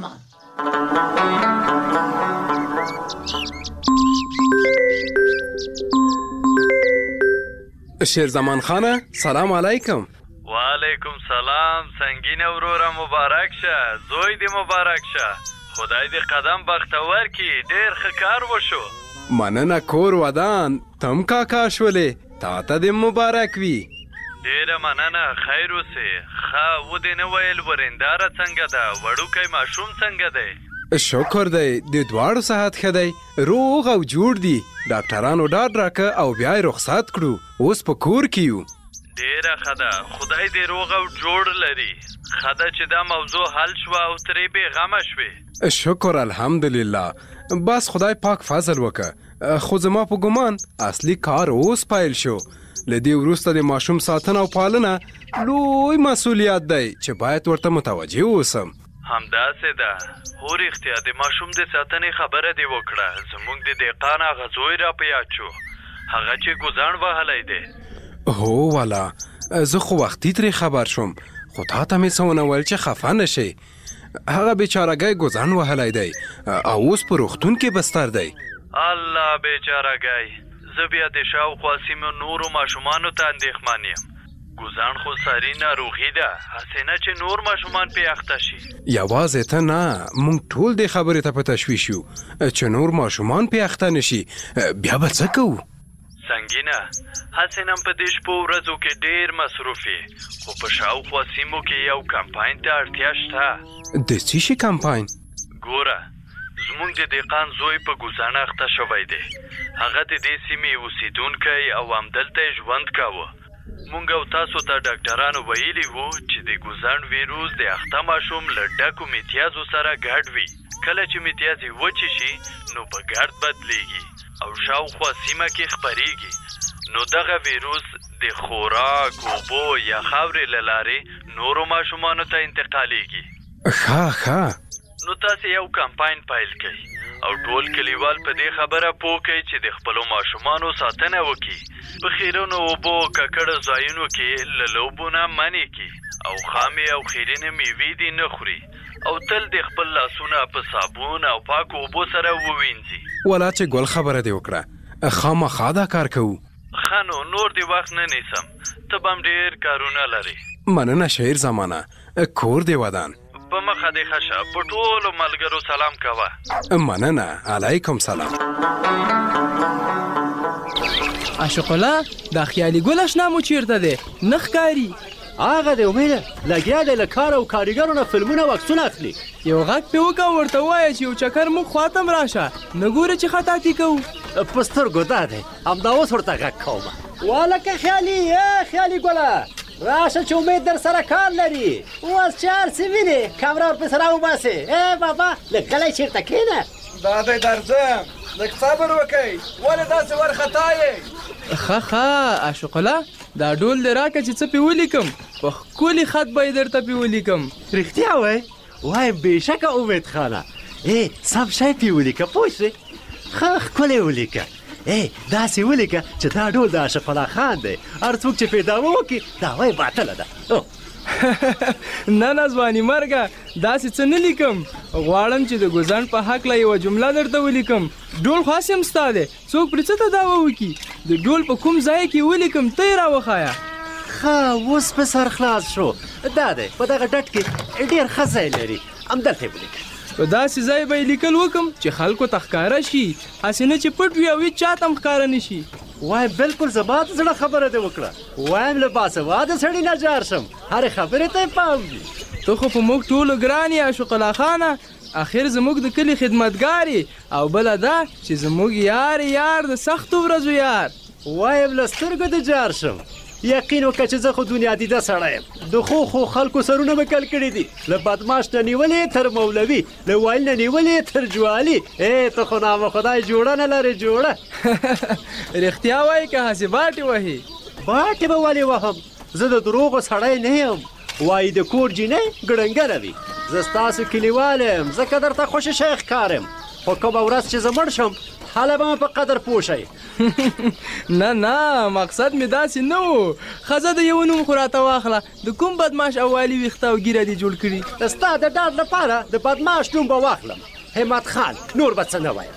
شیرزمان خانه سلام علیکم. وعلیکم سلام. سنگینه وروره مبارک شه، زوی دې مبارک شه، خدای دې قدم بختور کی، ډیر ښه کار وشو. مننه کور ودان، تم کاکا شولې، تا ته دې مبارک وي. ډیره مننه، خیر اوسې. ښه و دې نه ویل ورېنداره څنګه ده، وړوکی ماشوم څنګه دی؟ شکر دی د دواړو صحت ښه دی، روغ او جوړ دي. ډاکټرانو ډاډ راکه او بیا یې رخصت کړو، اوس په کور کې یو. ډیره ښه ده، خدای دې روغ او جوړ لري. ښه ده چې دا موضوع حل شوه او ترې بېغمه شوې. شکر الحمدلله، بس خدای پاک فضل وکړه. خو زما په ګمان اصلي کار اوس پیل شو. له دې وروسته د ماشوم ساتنه او پالنه لوی مسؤلیت دی چې باید ورته متوجه اوسم. همداسې ده. هو رښتیا د ماشوم د ساتنې خبره دې وکړه. زموږ د دهقان هغه زوی را په یاد شو، هغه چې ګوزاڼ وهلی دی. هو والا، زه خو وختي ترې خبر شوم، خو تا ته مې څه ونه ویل چې خفه نه شې. هغه بیچارهګی ګوزاڼ وهلی دی او اوس په روغتون کې بستر دی. الله بیچارهګی، زه بیا د شاوخوا سیمو نورو ماشومانو ته اندېښمن یم. ګوزاڼ خو ساري ناروغي ده، هسې نه چې نور ماشومان پې اخته شي. یوازې ته نه، موږ ټول دې خبرې ته په تشویش یو چې نور ماشومان پې اخته نه شي. بیا به څه کوو؟ سنګینه، هسې نن په دې شپو ورځو کې ډېر مصروف یې، خو په شاوخوا سیمو کې یو کمپاین ته اړتیا شته. د څه شي کمپاین؟ ګوره، زموږ د دهقان زوی په ګوزاڼه اخته شوی دی. هغه د دې سیمې اوسیدونکی او همدلته یې ژوند کاوه. مونږ او تاسو ته ډاکټرانو ویلي وو چې د ګوزڼ ویروس د اخته ماشوم له ډکو میتیازو سره ګډ وي. کله چې میتیازې وچې شي نو په ګرد بدلیږي او شاوخوا سیمه کې خپریږي. نو دغه ویروس د خوراک، اوبو یا خاورې له لارې نورو ماشومانو ته انتقالیږي. ښه ښه نو تاسې یو کمپاین پیل کړئ او ټول کلیوال په دې خبره پوه کړئ چې د خپلو ماشومانو ساتنه وکړي. په خیرونو اوبو ککړو ځایونو کې له لوبو نه منع کړي او خامې او خیرینې میوې دې نه خوري او تل د خپل لاسونه په صابون او پاکو اوبو سره ووینځي. ولا چې ګل خبره دې وکړه، خامخا دا کار کوو. ښه نو نور دې وخت نه نیسم، ته به هم ډېر کارونه لرې. مننه شهیر زمانه، کور دې ودان. په مخه دې ښه شه، په ټولو ملګرو سلام کوه. مننه، علیکم سلام. عاشق الله، دا خیالي ګل اشنا مو چیرته دی؟ نه ښکاري. هغه دی امیده، لګیا دی له کار او کارګرو نه فلمونه او عکسونه اخلي. یو غږ پې وکړه ورته ووایه چې یو چکر موږ خواته م راشه، نه ګورې چې خطاطي کوو. په سترګو دا دی، همدا اوس ورته غږ کومه. والکه خیالي، ای خیالي ګله، راشه چې امید در سره کار لري. اوس چې هر څه وینې کمره ورپسې راوباسې. ای بابا لږ غلی چېرته کښېنه. دا دی درځم، لږ صبر وکئ، ولې داسې وارخطا یې؟ ښه ښه عاشق الله، دا ډول دې راکړه چې څه پې ولیکم، په ښکلي خط به یې درته پې ولیکم. رښتیا وایې؟ وایې بېشکه امید خانه، ای سم شی پې ولیکه پوه شوې. ښه ښکلی ولیکه. ای داسې ولیکه چې دا ډول د اشرف الله خان دی، هر څوک چې پیداوه وکړي دعوا یې باطله ده. نه نه ځواني مرګه، داسې څه نه لیکم. غواړم چې د ګوزڼ په هکله یوه جمله درته ولیکم. ډول خاص یم ستا دی، څوک پرې څه ته دعوه وکړي. د ډول په کوم ځای کې ولیکم ته یې راوښایه. ښه اوس په سر خلاص شو. دا دی په دغه ډټ کې ډېر ښه ځای لري، همدلته یې ولیکه. په داسې ځای به یې لیکل وکم چې خلکو ته ښکاره شي، هسې نه چې پټ وي او هېڅ چا ته هم ښکاره نه شي. وایم بالکل زما د زړه خبره دې وکړه. وایم له باسواده سړي نه جار شم، هرې خبرې ته یې پام وي. ته خو په موږ ټولو ګران یې عاشق الله خانه، اخر زموږ د کلي خدمتګار یې، او بله دا چې زموږ یار یار د سختو ورځو یار. وایم له سترګو دې جار شم. یقین وکړه چې زه خو دنیا دیده سړی یم. د خو خو خلکو سرونه مې کل کړي دي، له بدماش نه نیولې تر مولوي، له وایل نه نیولې تر جوالي. ای ته خو نامه خدای جوړه نه لرې جوړه. رښتیا وایي که هسې باټې وهي؟ باټې به ولې وهم، زه د دروغو سړی نه یم. وایي د کور جینۍ ګړنګره وي. زه ستاسو کلیوال یم، ځکه درته خوشې شی ښکارم. خو کومه ورځ چې زه مړ شم هله به مې په قدر پوه شئ. نه نه مقصد مې داسې نه و. ښځه د یو نوم خو راته واخله، د کوم بدماش او والي ویښته او ږیره دې جوړ کړي. ستا د ډاډ لپاره د بدماش نوم به واخلم، همت خان، نور به څه نه وایم.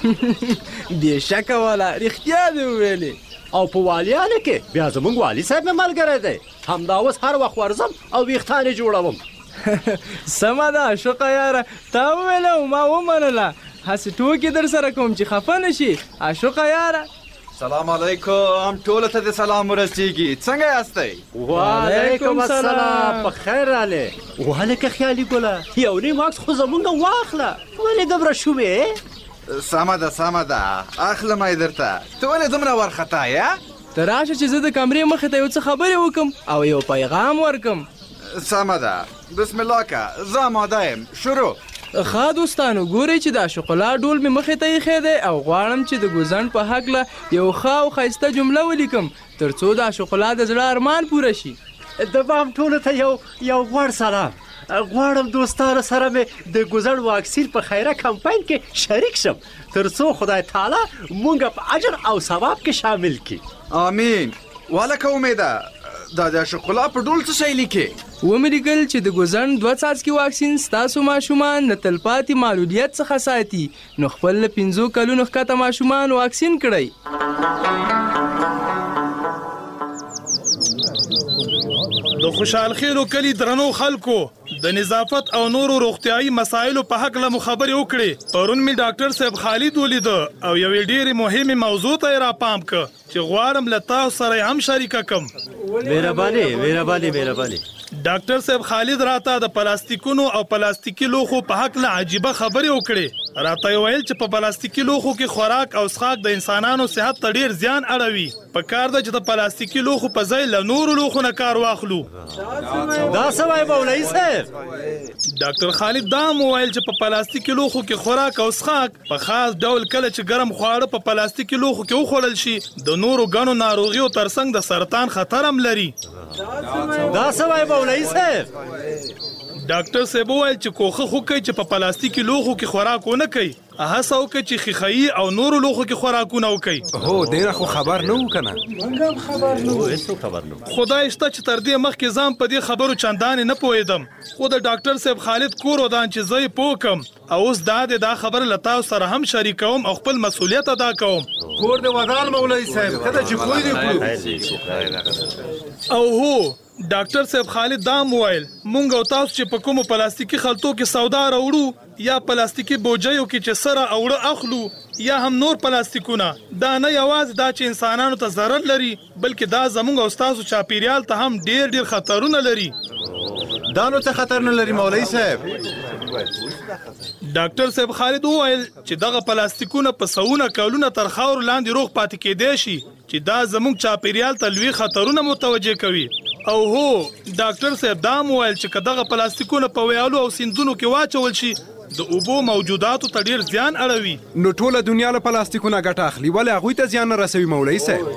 بې شکه والا رښتیا دې وویلې. او په والیانو کې بیا زموږ والي صاحب مې ملګری دی، همدا اوس هر وخت ورځم او ویښتان یې جوړوم. سمه ده عاشقه یاره، تا وویله او ما ومنله. هسې ټوکې در سره کوم چې خفه نه شي عاشقه یاره. سلام علیکم، ټولو ته د سلام ورسیږي. څنګه یاستئ؟ وعلیکم السلام، په خیر راغلې. وهلکه خیالي ګله، یو نیم عکس خو زمونږ واخله، ولې دومره شومې؟ سمه ده سمه ده، اخلم یې درته. ته ولې دومره وارخطا یې؟ ته راشه چې زه د کمرې مخې ته یو څه خبرې وکم او یو پیغام ورکم. سمه ده، بسم الله که، زه آماده یم، شروع. ښه دوستانو، ګورئ چې د عاشق الله ډول مې مخې ته ایښی دی او غواړم چې د ګوزڼ په هکله یو ښه او ښایسته جمله ولیکم تر څو د عاشق الله د زړه ارمان پوره شي. د بام ټولو ته یو یو غوړ سلام. غواړم دوستانو سره مې د ګوزڼ واکسین په خیره کمپاین کې شریک شم تر څو خدای تعالی مونږ په اجر او ثواب کې شامل کړي. آمین. والکه امیده، دا د عاشق الله په ډول څه شی لیکې؟ ومې لیکل چې د ګوزڼ دوه څاڅکي واکسین ستاسو ماشومان له تلپاتې معلولیت څخه ساتي، نو خپل له پنځو کلونو ښکته ماشومان واکسین کړئ. د خوشحال خیلو کلی درنو خلکو، د نظافت او نورو روغتیايي مسایلو په حق له خبرې وکړې. پرون می ډاکټر صاحب خالد ولیده او یو ډېرې مهمه موضوع ته را پام ک چې غواړم له تاسو سره هم شریک کم. مهرباني مهرباني مهرباني ډاکټر صاحب خالد راته د پلاستیکونو او پلاستیکي لوخو په حق له عجيبه خبرې وکړې. راته ویل چې په پلاستیکي لوخو کې خوراک او څښاک د انسانانو صحت ته ډیر زیان اړوي. په کار ده چې د پلاستیکي لوخو په ځای له نورو لوخو نه کار واخلو. دا څه وایي مولوي صاحب؟ ډاکټر خالد دا مو ویل چې په پلاستیکي لوخو کې خوراک او څښاک په خاص ډول کله چې ګرم خواړه په پلاستیکي لوخو کې وخوړل شي د نورو ګڼو ناروغیو ترڅنګ د سرطان خطر هم لري. دا څه وایي مولوي صاحب؟ ډاکټر صاحب وویل چې کوخه خو کوي چې په پلاستیکي لوښو کې خوراک ونه کوي، هڅه وکړي چې خیخایي او نورو لوښو کې خوراکونه وکړي. هو ډېره خو خبر نه وو کنه. موږ هم خبر نه وو. هیڅ خبر نه وو. خدای شته چې تر دې مخکې ځم په دې خبرو چندانې نه پوهېدم، خو د ډاکټر صاحب خالد کور ودان چې زه یې پوه کړم او اوس دا د دا خبره له تاسو سره هم شریکوم او خپل مسؤلیت ادا کوم. کور د ودان مولوي صاحب کله چې پوه دې کړو. او هو ډاکټر صاحب خالد دا موایل مونږ او تاسو چې په کومو پلاستیکي خلطو کې سودا راوړو یا پلاستیکي بوجیو کې چې سره اوړه اخلو یا هم نور پلاستیکونه، دا نه یوازې دا چې انسانانو ته ضرر لري بلکې دا زمونږ او تاسو چاپیریال ته هم ډیر ډیر خطرونه لري. دا نو څه خطر نه لري مولوي صاحب؟ ډاکټر صاحب خالد وویل چې دغه پلاستیکونه په سوونه کلونه تر خاورو لاندې روغ پاتې کېدای شي چې دا زموږ چاپیریال ته لوی خطرونه متوجه کوي. او هو ډاکټر صاحب دا وویل چې که دغه پلاستیکونه په ویالو او سیندونو کې واچول شي د اوبو موجوداتو ته ډیر زیان اړوي. نو ټوله دنیا له پلاستیکونه ګټه اخلي ولې هغوی ته زیان نه رسوي مولوي صاحب؟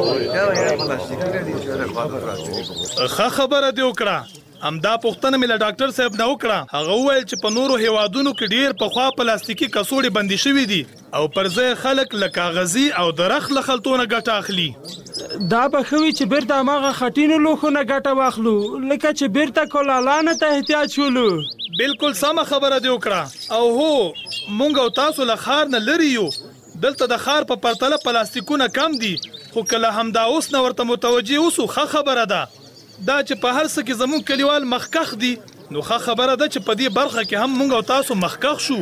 ښه خبره دې وکړه. همدا پوښتنه مې له ډاکټر صاحب نه وکړه. هغه وویل چې په نورو هیوادونو کې ډیر پخوا پلاستیکي کڅوړې بندي شوي دي او پر ځای خلک له کاغذي او درخت له خلطو نه ګټه اخلي. دا به ښه وي چې بیرته هماغه خټینو لوښو نه ګټه واخلو لکه چې بیرته کولالانو ته احتیاج شولو. بالکل سمه خبره دې وکړه. او هو مونږ او تاسو له ښار نه لرې یو، دلته د ښار په پرتله پلاستیکونه کم دي، خو کله همدا اوس نه ورته متوجه اوسو ښه خبره ده. دا چې په هر څه کې زموږ کلیوال مخکخ دي نو ښه خبره ده چې په دې برخه کې هم مونږ او تاسو مخکخ شو.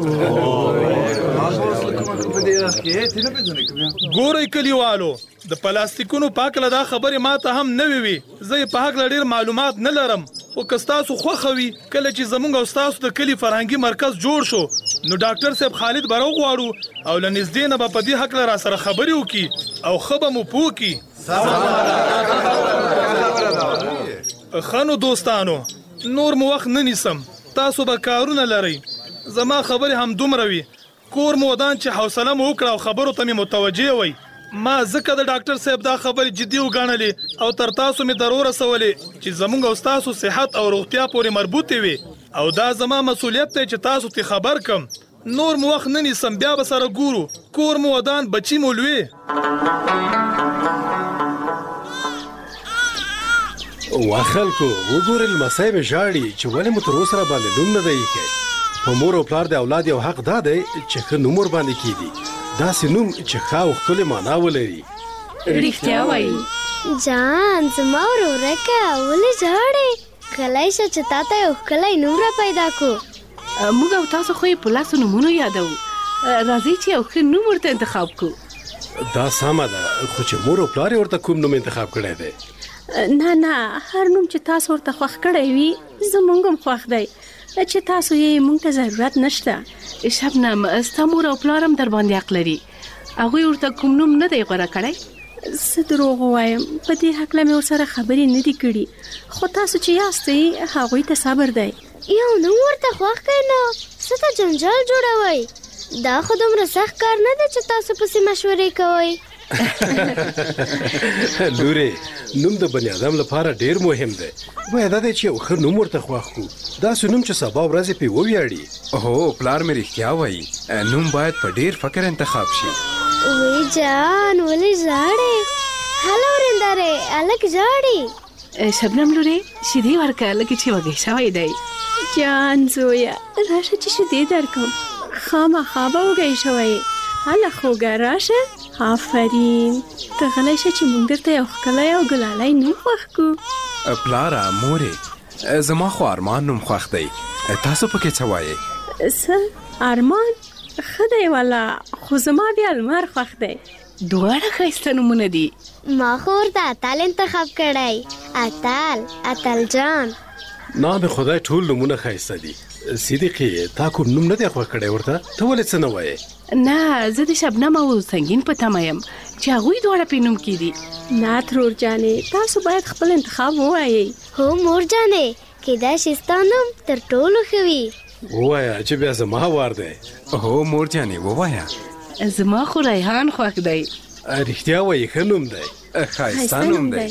ګورئ کلیوالو د پلاستیکونو په هکله دا خبرې ما ته هم نوې وي، زه یې په هکله ډېر معلومات نه لرم، خو که ستاسو خوښه وي کله چې زموږ او ستاسو د کلي فرهنګي مرکز جوړ شو نو ډاکټر صاحب خالد به راوغواړو او له نږدې نه به په دې هکله را سره خبرې وکړي او ښه به مو پوه کړي. ښه نو دوستانو نور مو وخت نه نیسم، تاسو به کارونه لرئ، زما خبرې هم دومره وي. کور مو ودان چې حوصله مو وکړه او خبرو ته مې متوجه وئ. ما ځکه د ډاکټر صاحب دا خبرې جدي وګڼلې او تر تاسو مې در ورسولې چې زموږ او ستاسو صحت او روغتیا پورې مربوطې وي او دا زما مسؤلیت دی چې تاسو ته خبر کم. نور مو وخت نه نیسم، بیا به سره ګورو. کور مو ودان، بچی مو لوی. وا خلکو وګورئ لمسی مې ژاړي چې ولې مو تر اوسه را باندې نوم نه دی ایښی. په مور او پلار د اولاد یو حق دا دی چې ښه نوم ورباندې کېږي، داسې نوم چې ښه او ښکلې معنا ولري. رښتیا وایي جان زما ورورکه ولې ژاړې؟ غلی شه چې تا ته یو ښکلی نوم را پیدا کړو. موږ او تاسو خو یې په لاسو نومونو یادوو، راځئ چې یو ښه نوم ورته انتخاب کړو. دا سمه ده، خو چې مور او پلار یې ورته کوم نوم انتخاب کړی دی؟ نه نه هر نوم چې تاسو ورته خوښ کړی وي زموږ هم خوښ دی، چې تاسو یې موږ ته ضرورت نشته. شبنم ستا مور او پلار هم در باندې حق لري، هغوی ورته کوم نوم نه دی غوره کړی. څه دروغ ووایم، په دې هکله مې ورسره خبرې نه دي کړي، خو تاسو چې یاستئ هغوی ته صبر دی. یو نوم ورته خوښ کړئ نو څه ته جنجال جوړوئ؟ دا خو دومره سخت کار نه دی چې تاسو پسې مشورې کوئ. لورې نوم د بني ادم لپاره ډیر مهم دی، باید دا دی چې یو ښه نوم ورته خوښ کړو، داسې نوم چې سبا ورځې پرې وویاړي. هو پلار مې رښتیا وایي، نوم باید په ډیر فکر انتخاب شي. وی جان ولې ژاړې؟ هله ورېندارې هلک ژاړي. شبنم لورې شیدې ورکړه لکه چې وږی شوی دی. جان زویه راشه چې شیدې درکړم. خامخا به وږی شوی یې، هله خوږه راشه. آفرین، ته غلی شه چې موږ درته یو ښکلی او ګلالی نوم خوښ کړو. پلاره مورې زما خو ارمان نوم خوښ دی، تاسو پکې څه وایئ؟ څه ارمان؟ ښه دی والا، خو زما بیا لمر خوښ دی. دواړه ښایسته نومونه دي. ما خو ورته اتل انتخاب کړی. اتل اتل جان. نه د خدای ټول نومونه ښایسته دي. صدیقي تا کوم نوم نه دی خوښ کړی ورته؟ ته ولې څه نه وایې؟ نه زه د شبنم او سنگین په تمه یم چې هغوی دواړه پې نوم کېدي. نه ترور جانې تاسو باید خپل انتخاب ووایئ. هو مور جانې کېدای شي ستا نوم تر ټولو ښه وي. ووایه چې بیا زما وار دی. هو مور جانې ووایه. زما خو ریحان خوښ دی. رښتیا وایي ښه نوم دی. ښایسته نوم دی.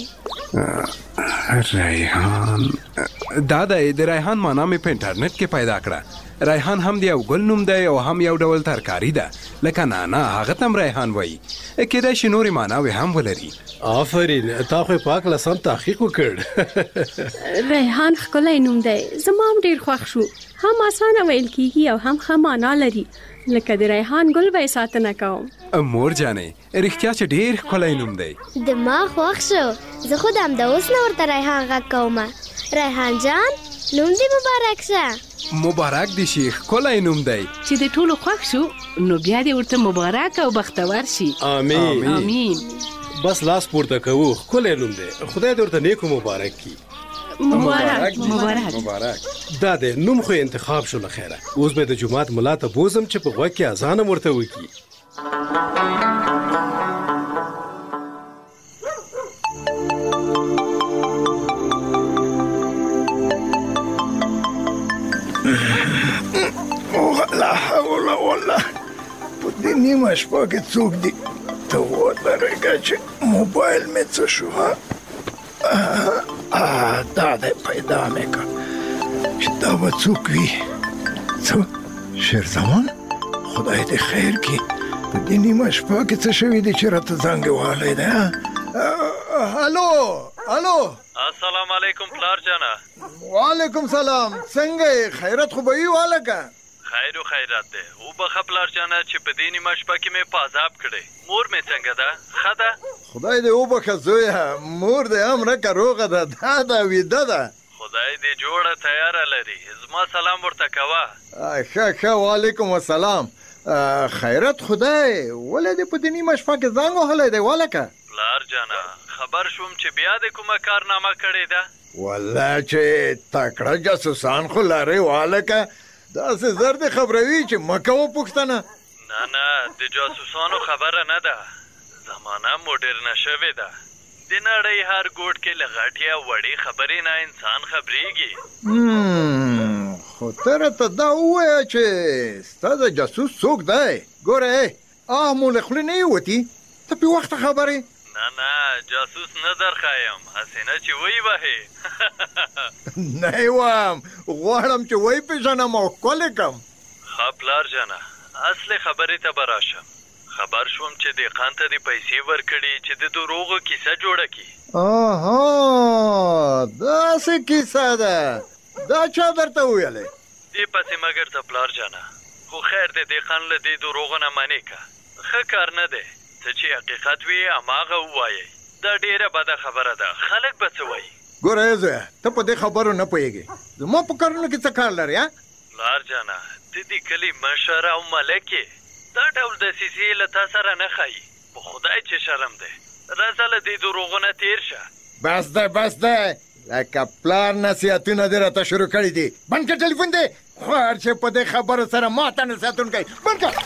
ریحان دا د ریحان معنا مې په انټرنیټ کې پیدا کړه. ریحان هم د یو ګل نوم دی او هم یو ډول ترکاري ده لکه نانا هغه ته هم ریحان وایي. کېدای شي نورې معناوې هم ولري. آفرین تا خو په هکله سم تحقیق وکړ. ریحان ښکلی نوم دی زما هم ډېر خوښ شو. هم اسانه ویل کېږي او هم ښه معنا لري لکه د ریحان ګل به یې ساتنه کوم. مور جانې رښتیا چې ډېر ښکلی نوم دی. دما خوښ شو. زه خو د همدا اوس نه ورته ریحان غږ کوم. ریحان جان نوم دې مبارک شه. مبارک دې شي ښکلی نوم دی. چې د ټولو خوښ شو نو بیا دې ورته مبارک او بختور شي. آمین آمین. بس لاس پورته کوو ښکلی نوم دی. خدای دې ورته نیکو مبارک کړي. مبارک مبارک مبارک. دا دی نوم خو انتخاب شو له خیره. اوس به د جومات ملا ته بوزم چې په غوږ کې اذان هم ورته وکړي. لا حول ولا په دې نیمه شپه کې څوک دي؟ ته ودرېږه چې موبایل مې څه شو. دا دی پیدا مې کړ چې دا به څوک وي. څه شیرزمان خدای دې خیر کړي. په دې نیمه شپه کې څه شوي دي چې راته زنګ وهلی دی؟ هلو هلو السلام علیکم پلار جانا. وعلیکم سلام. څنګه یې خیرت خو به وي والکه؟ خیر و خیرات ده. او بخه پلار جانا چې په دې نیمه شپه کې مې په عذاب کړی. مور مې څنګه ده؟ ښه ده؟ خدای دې وبخه زویه. مور دې هم رکه روغه ده. دا ده ویده ده. خدای دې جوړه تیاره لري. زما سلام ورته کوه. ښه ښه وعلیکم السلام. خیرت خدای ولې دې په دې نیمه شپه کې زنګ وهلی دی والکه؟ پلار جانا خبر شوم چې بیا دې کومه کارنامه کړې ده. والله چې تکړه جاسوسان خو لرې والکه. داسې زر دې خبروي چې مه کوه پوښتنه. نه نه د جاسوسانو خبره نه ده. زمانه موډرنه شوې ده. د نړۍ هر ګوټ کې له غټې او وړې خبرې نه انسان خبرېږي. خو ته راته دا ووایه چې ستا د جاسوس څوک دی؟ ګوره آه مو له خولې نه یې وتي. ته پې وخته خبرې. نه نه جاسوس نه درښایم. هسې نه چې وی وهې. نه یې وایم غواړم چې وی پېژنم او ښکلې کړم. ښه پلار جانه اصلې خبرې ته به راشم. خبر شوم چې دهقان ته دې پیسې ورکړي چې د دروغو کیسه جوړه کړي. آها داسې کیسه ده. دا چا درته وویلی؟ دې پسې مګر ته پلار جانه خو خیر دې دهقان له دې دروغو نه منې که. ښه کار نه دی. ته چې حقیقت وي هماغه ووایئ. دا ډېره بده خبره ده. خلک به څه وایي؟ ګوره ای زویه ته په دې خبرو نه پوهېږې. زما په کارونو کې څه کار لرې؟ پلار جانه ته دې کلي مشر او ملک یې. دا ډول دسیسې له تا سره نه ښایي. په خدای چې شرم دی. راځه له دې دروغو نه تېر شه. بس دی بس دی. لکه پلار نصیحتونه دې راته شروع کړي دي. بند کړه ټلیفون دی. خوار چې په دې خبرو سره ما ته نصیحتونه کوي. بند کړه.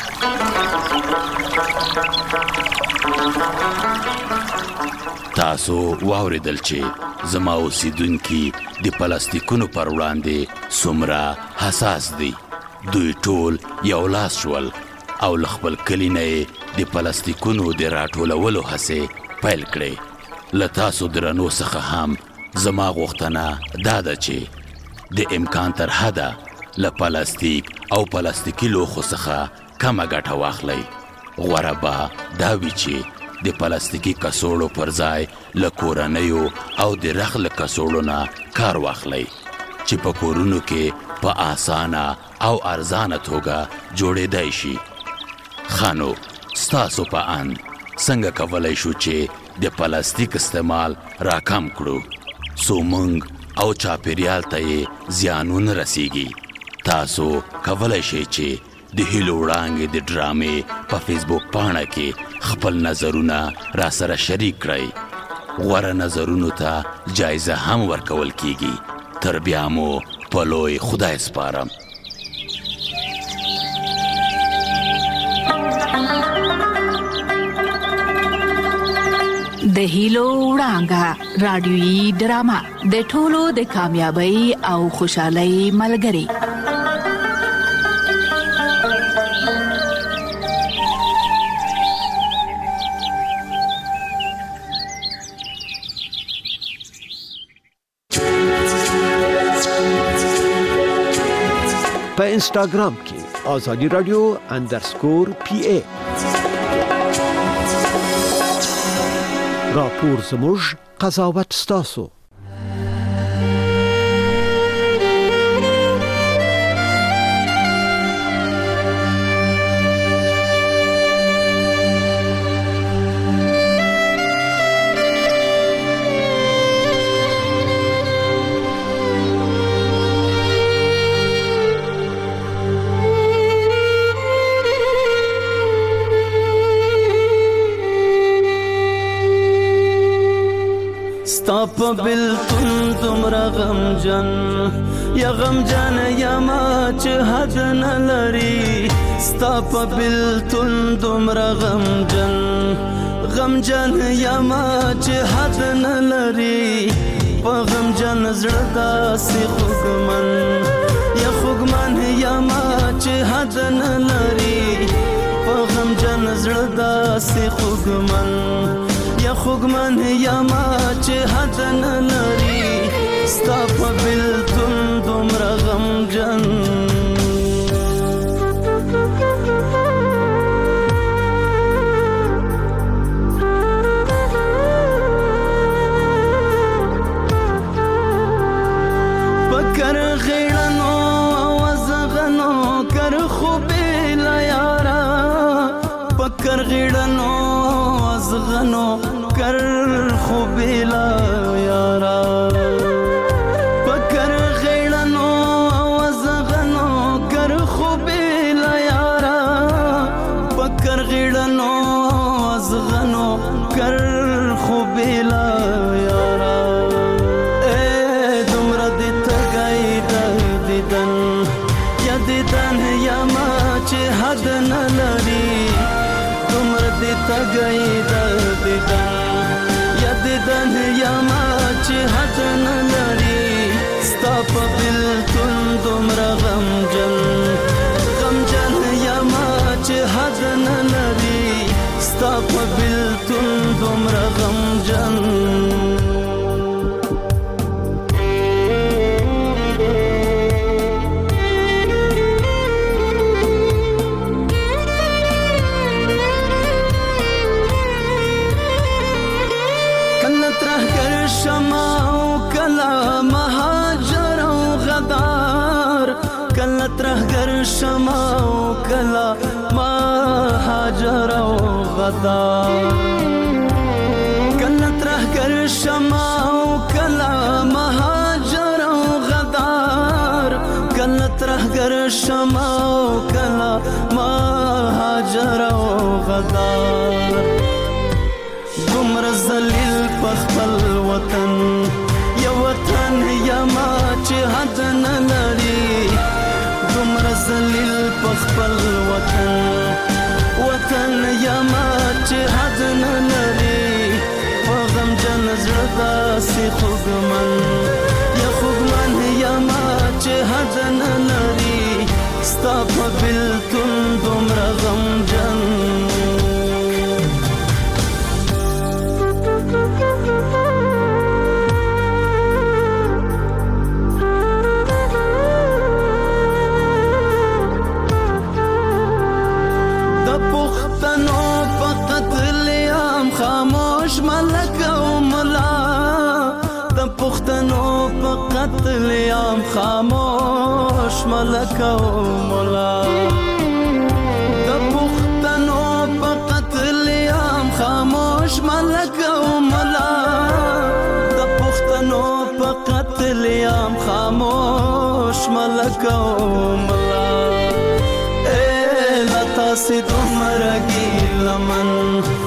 تاسو واوریدل چې زما اوسیدونکي د پلاستیکونو پر وړاندې څومره حساس دي. دوی ټول یو لاس شول او له خپل کلي نه یې د پلاستیکونو د راټولولو هڅې پیل کړې. له تاسو درنو څخه هم زما غوښتنه دا ده چې د امکان تر حده له پلاستیک او پلاستیکي لوښو څخه کمه ګټه واخلئ. غوره به دا وي چې د پلاستیکي کڅوړو پر ځای له کورنیو او د رخ له کڅوړو نه کار واخلئ چې په کورونو کې په اسانه او ارزانه توګه جوړېدای شي. خانو ستاسو په اند څنګه کولی شو چې د پلاستیک استعمال راکم کړو څو موږ او چاپیریال ته یې زیانونه رسیږي؟ تاسو کولی شئ چې د هیلو وړانګې د ډرامې په فیسبوک پاڼه کې خپل نظرونه را سره شریک کړئ. غوره نظرونو ته جایزه هم ورکول کیږي. تر بیا مو په لوی خدای سپارم. د هیلو وړانګه رادیويي ډرامه د ټولو د کامیابی او خوشحالۍ ملګری. په انسټاګرام کې آزادی رادیو انډرسکور پی ای راپور زموږ قضاوت ستاسو. ستاپ بلتون تمرا غمجن یا غمجن یا ما چه حد نلری. ستاپ بلتون تمرا غمجن غمجن یا ما چه حد نلری. پا غمجن زردا سی خوگمن یا خوگمن یا ما چه حد نلری. پا غمجن زردا سی خوگمن یا خوگمن یا ما چه حد نلری. ستا په بلتون دومره غمجن پکر غیړنو وزغنو کر خوبې لا یارا. پکر غیړنو وزغنو کر خوبې لا یارا. پکر غیړنو وزغنو کر خوبې لا یارا. پکر غیړنو وزغنو کر خوبې لا یارا. اے دومره دې تګای د دیدن یا دیدن یا ما چې حد نه لري. دومره دې تګای د دیدن یا دیدن یا ما چې حد نه لري. ستا په بلتون دومره غمجن غمجن یا ما چې حد نه لري. ستا په بلتون دومره غمجن شما و کلا ما هاجر و غدار. کلا ترهگر شما و کلا ما هاجر و غدار. کلا ترهگر شما و کلا ما هاجر و غدار. گمر زلیل پخپل وطن یا وطن یا ما چه حد نلری. دومره ذلیل په خپل وطن وطن یا ما چې حد نه لري. په غمجن زړه داسې خوږمن یا خوږمن یا ما چې حد نه لري. ستا په بلتون دومره غمجن خاموش ملک او ملا. د پښتنو په قتل عام خاموش ملک او ملا. د پښتنو په قتل عام خاموش ملک او ملا. د پښتنو په قتل عام خاموش ملک او ملا. اے لتا سي دومره ګیلمن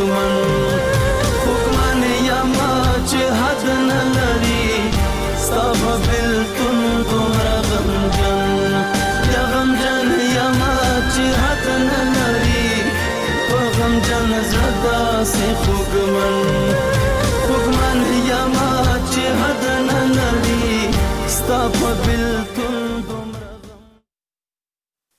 خوږمن خوږمن یما چې حد نه لري ستا په بېلتون دومره غمجن یا غمجن یما چې حد نه لري په غمجن زړه داسې خوږمن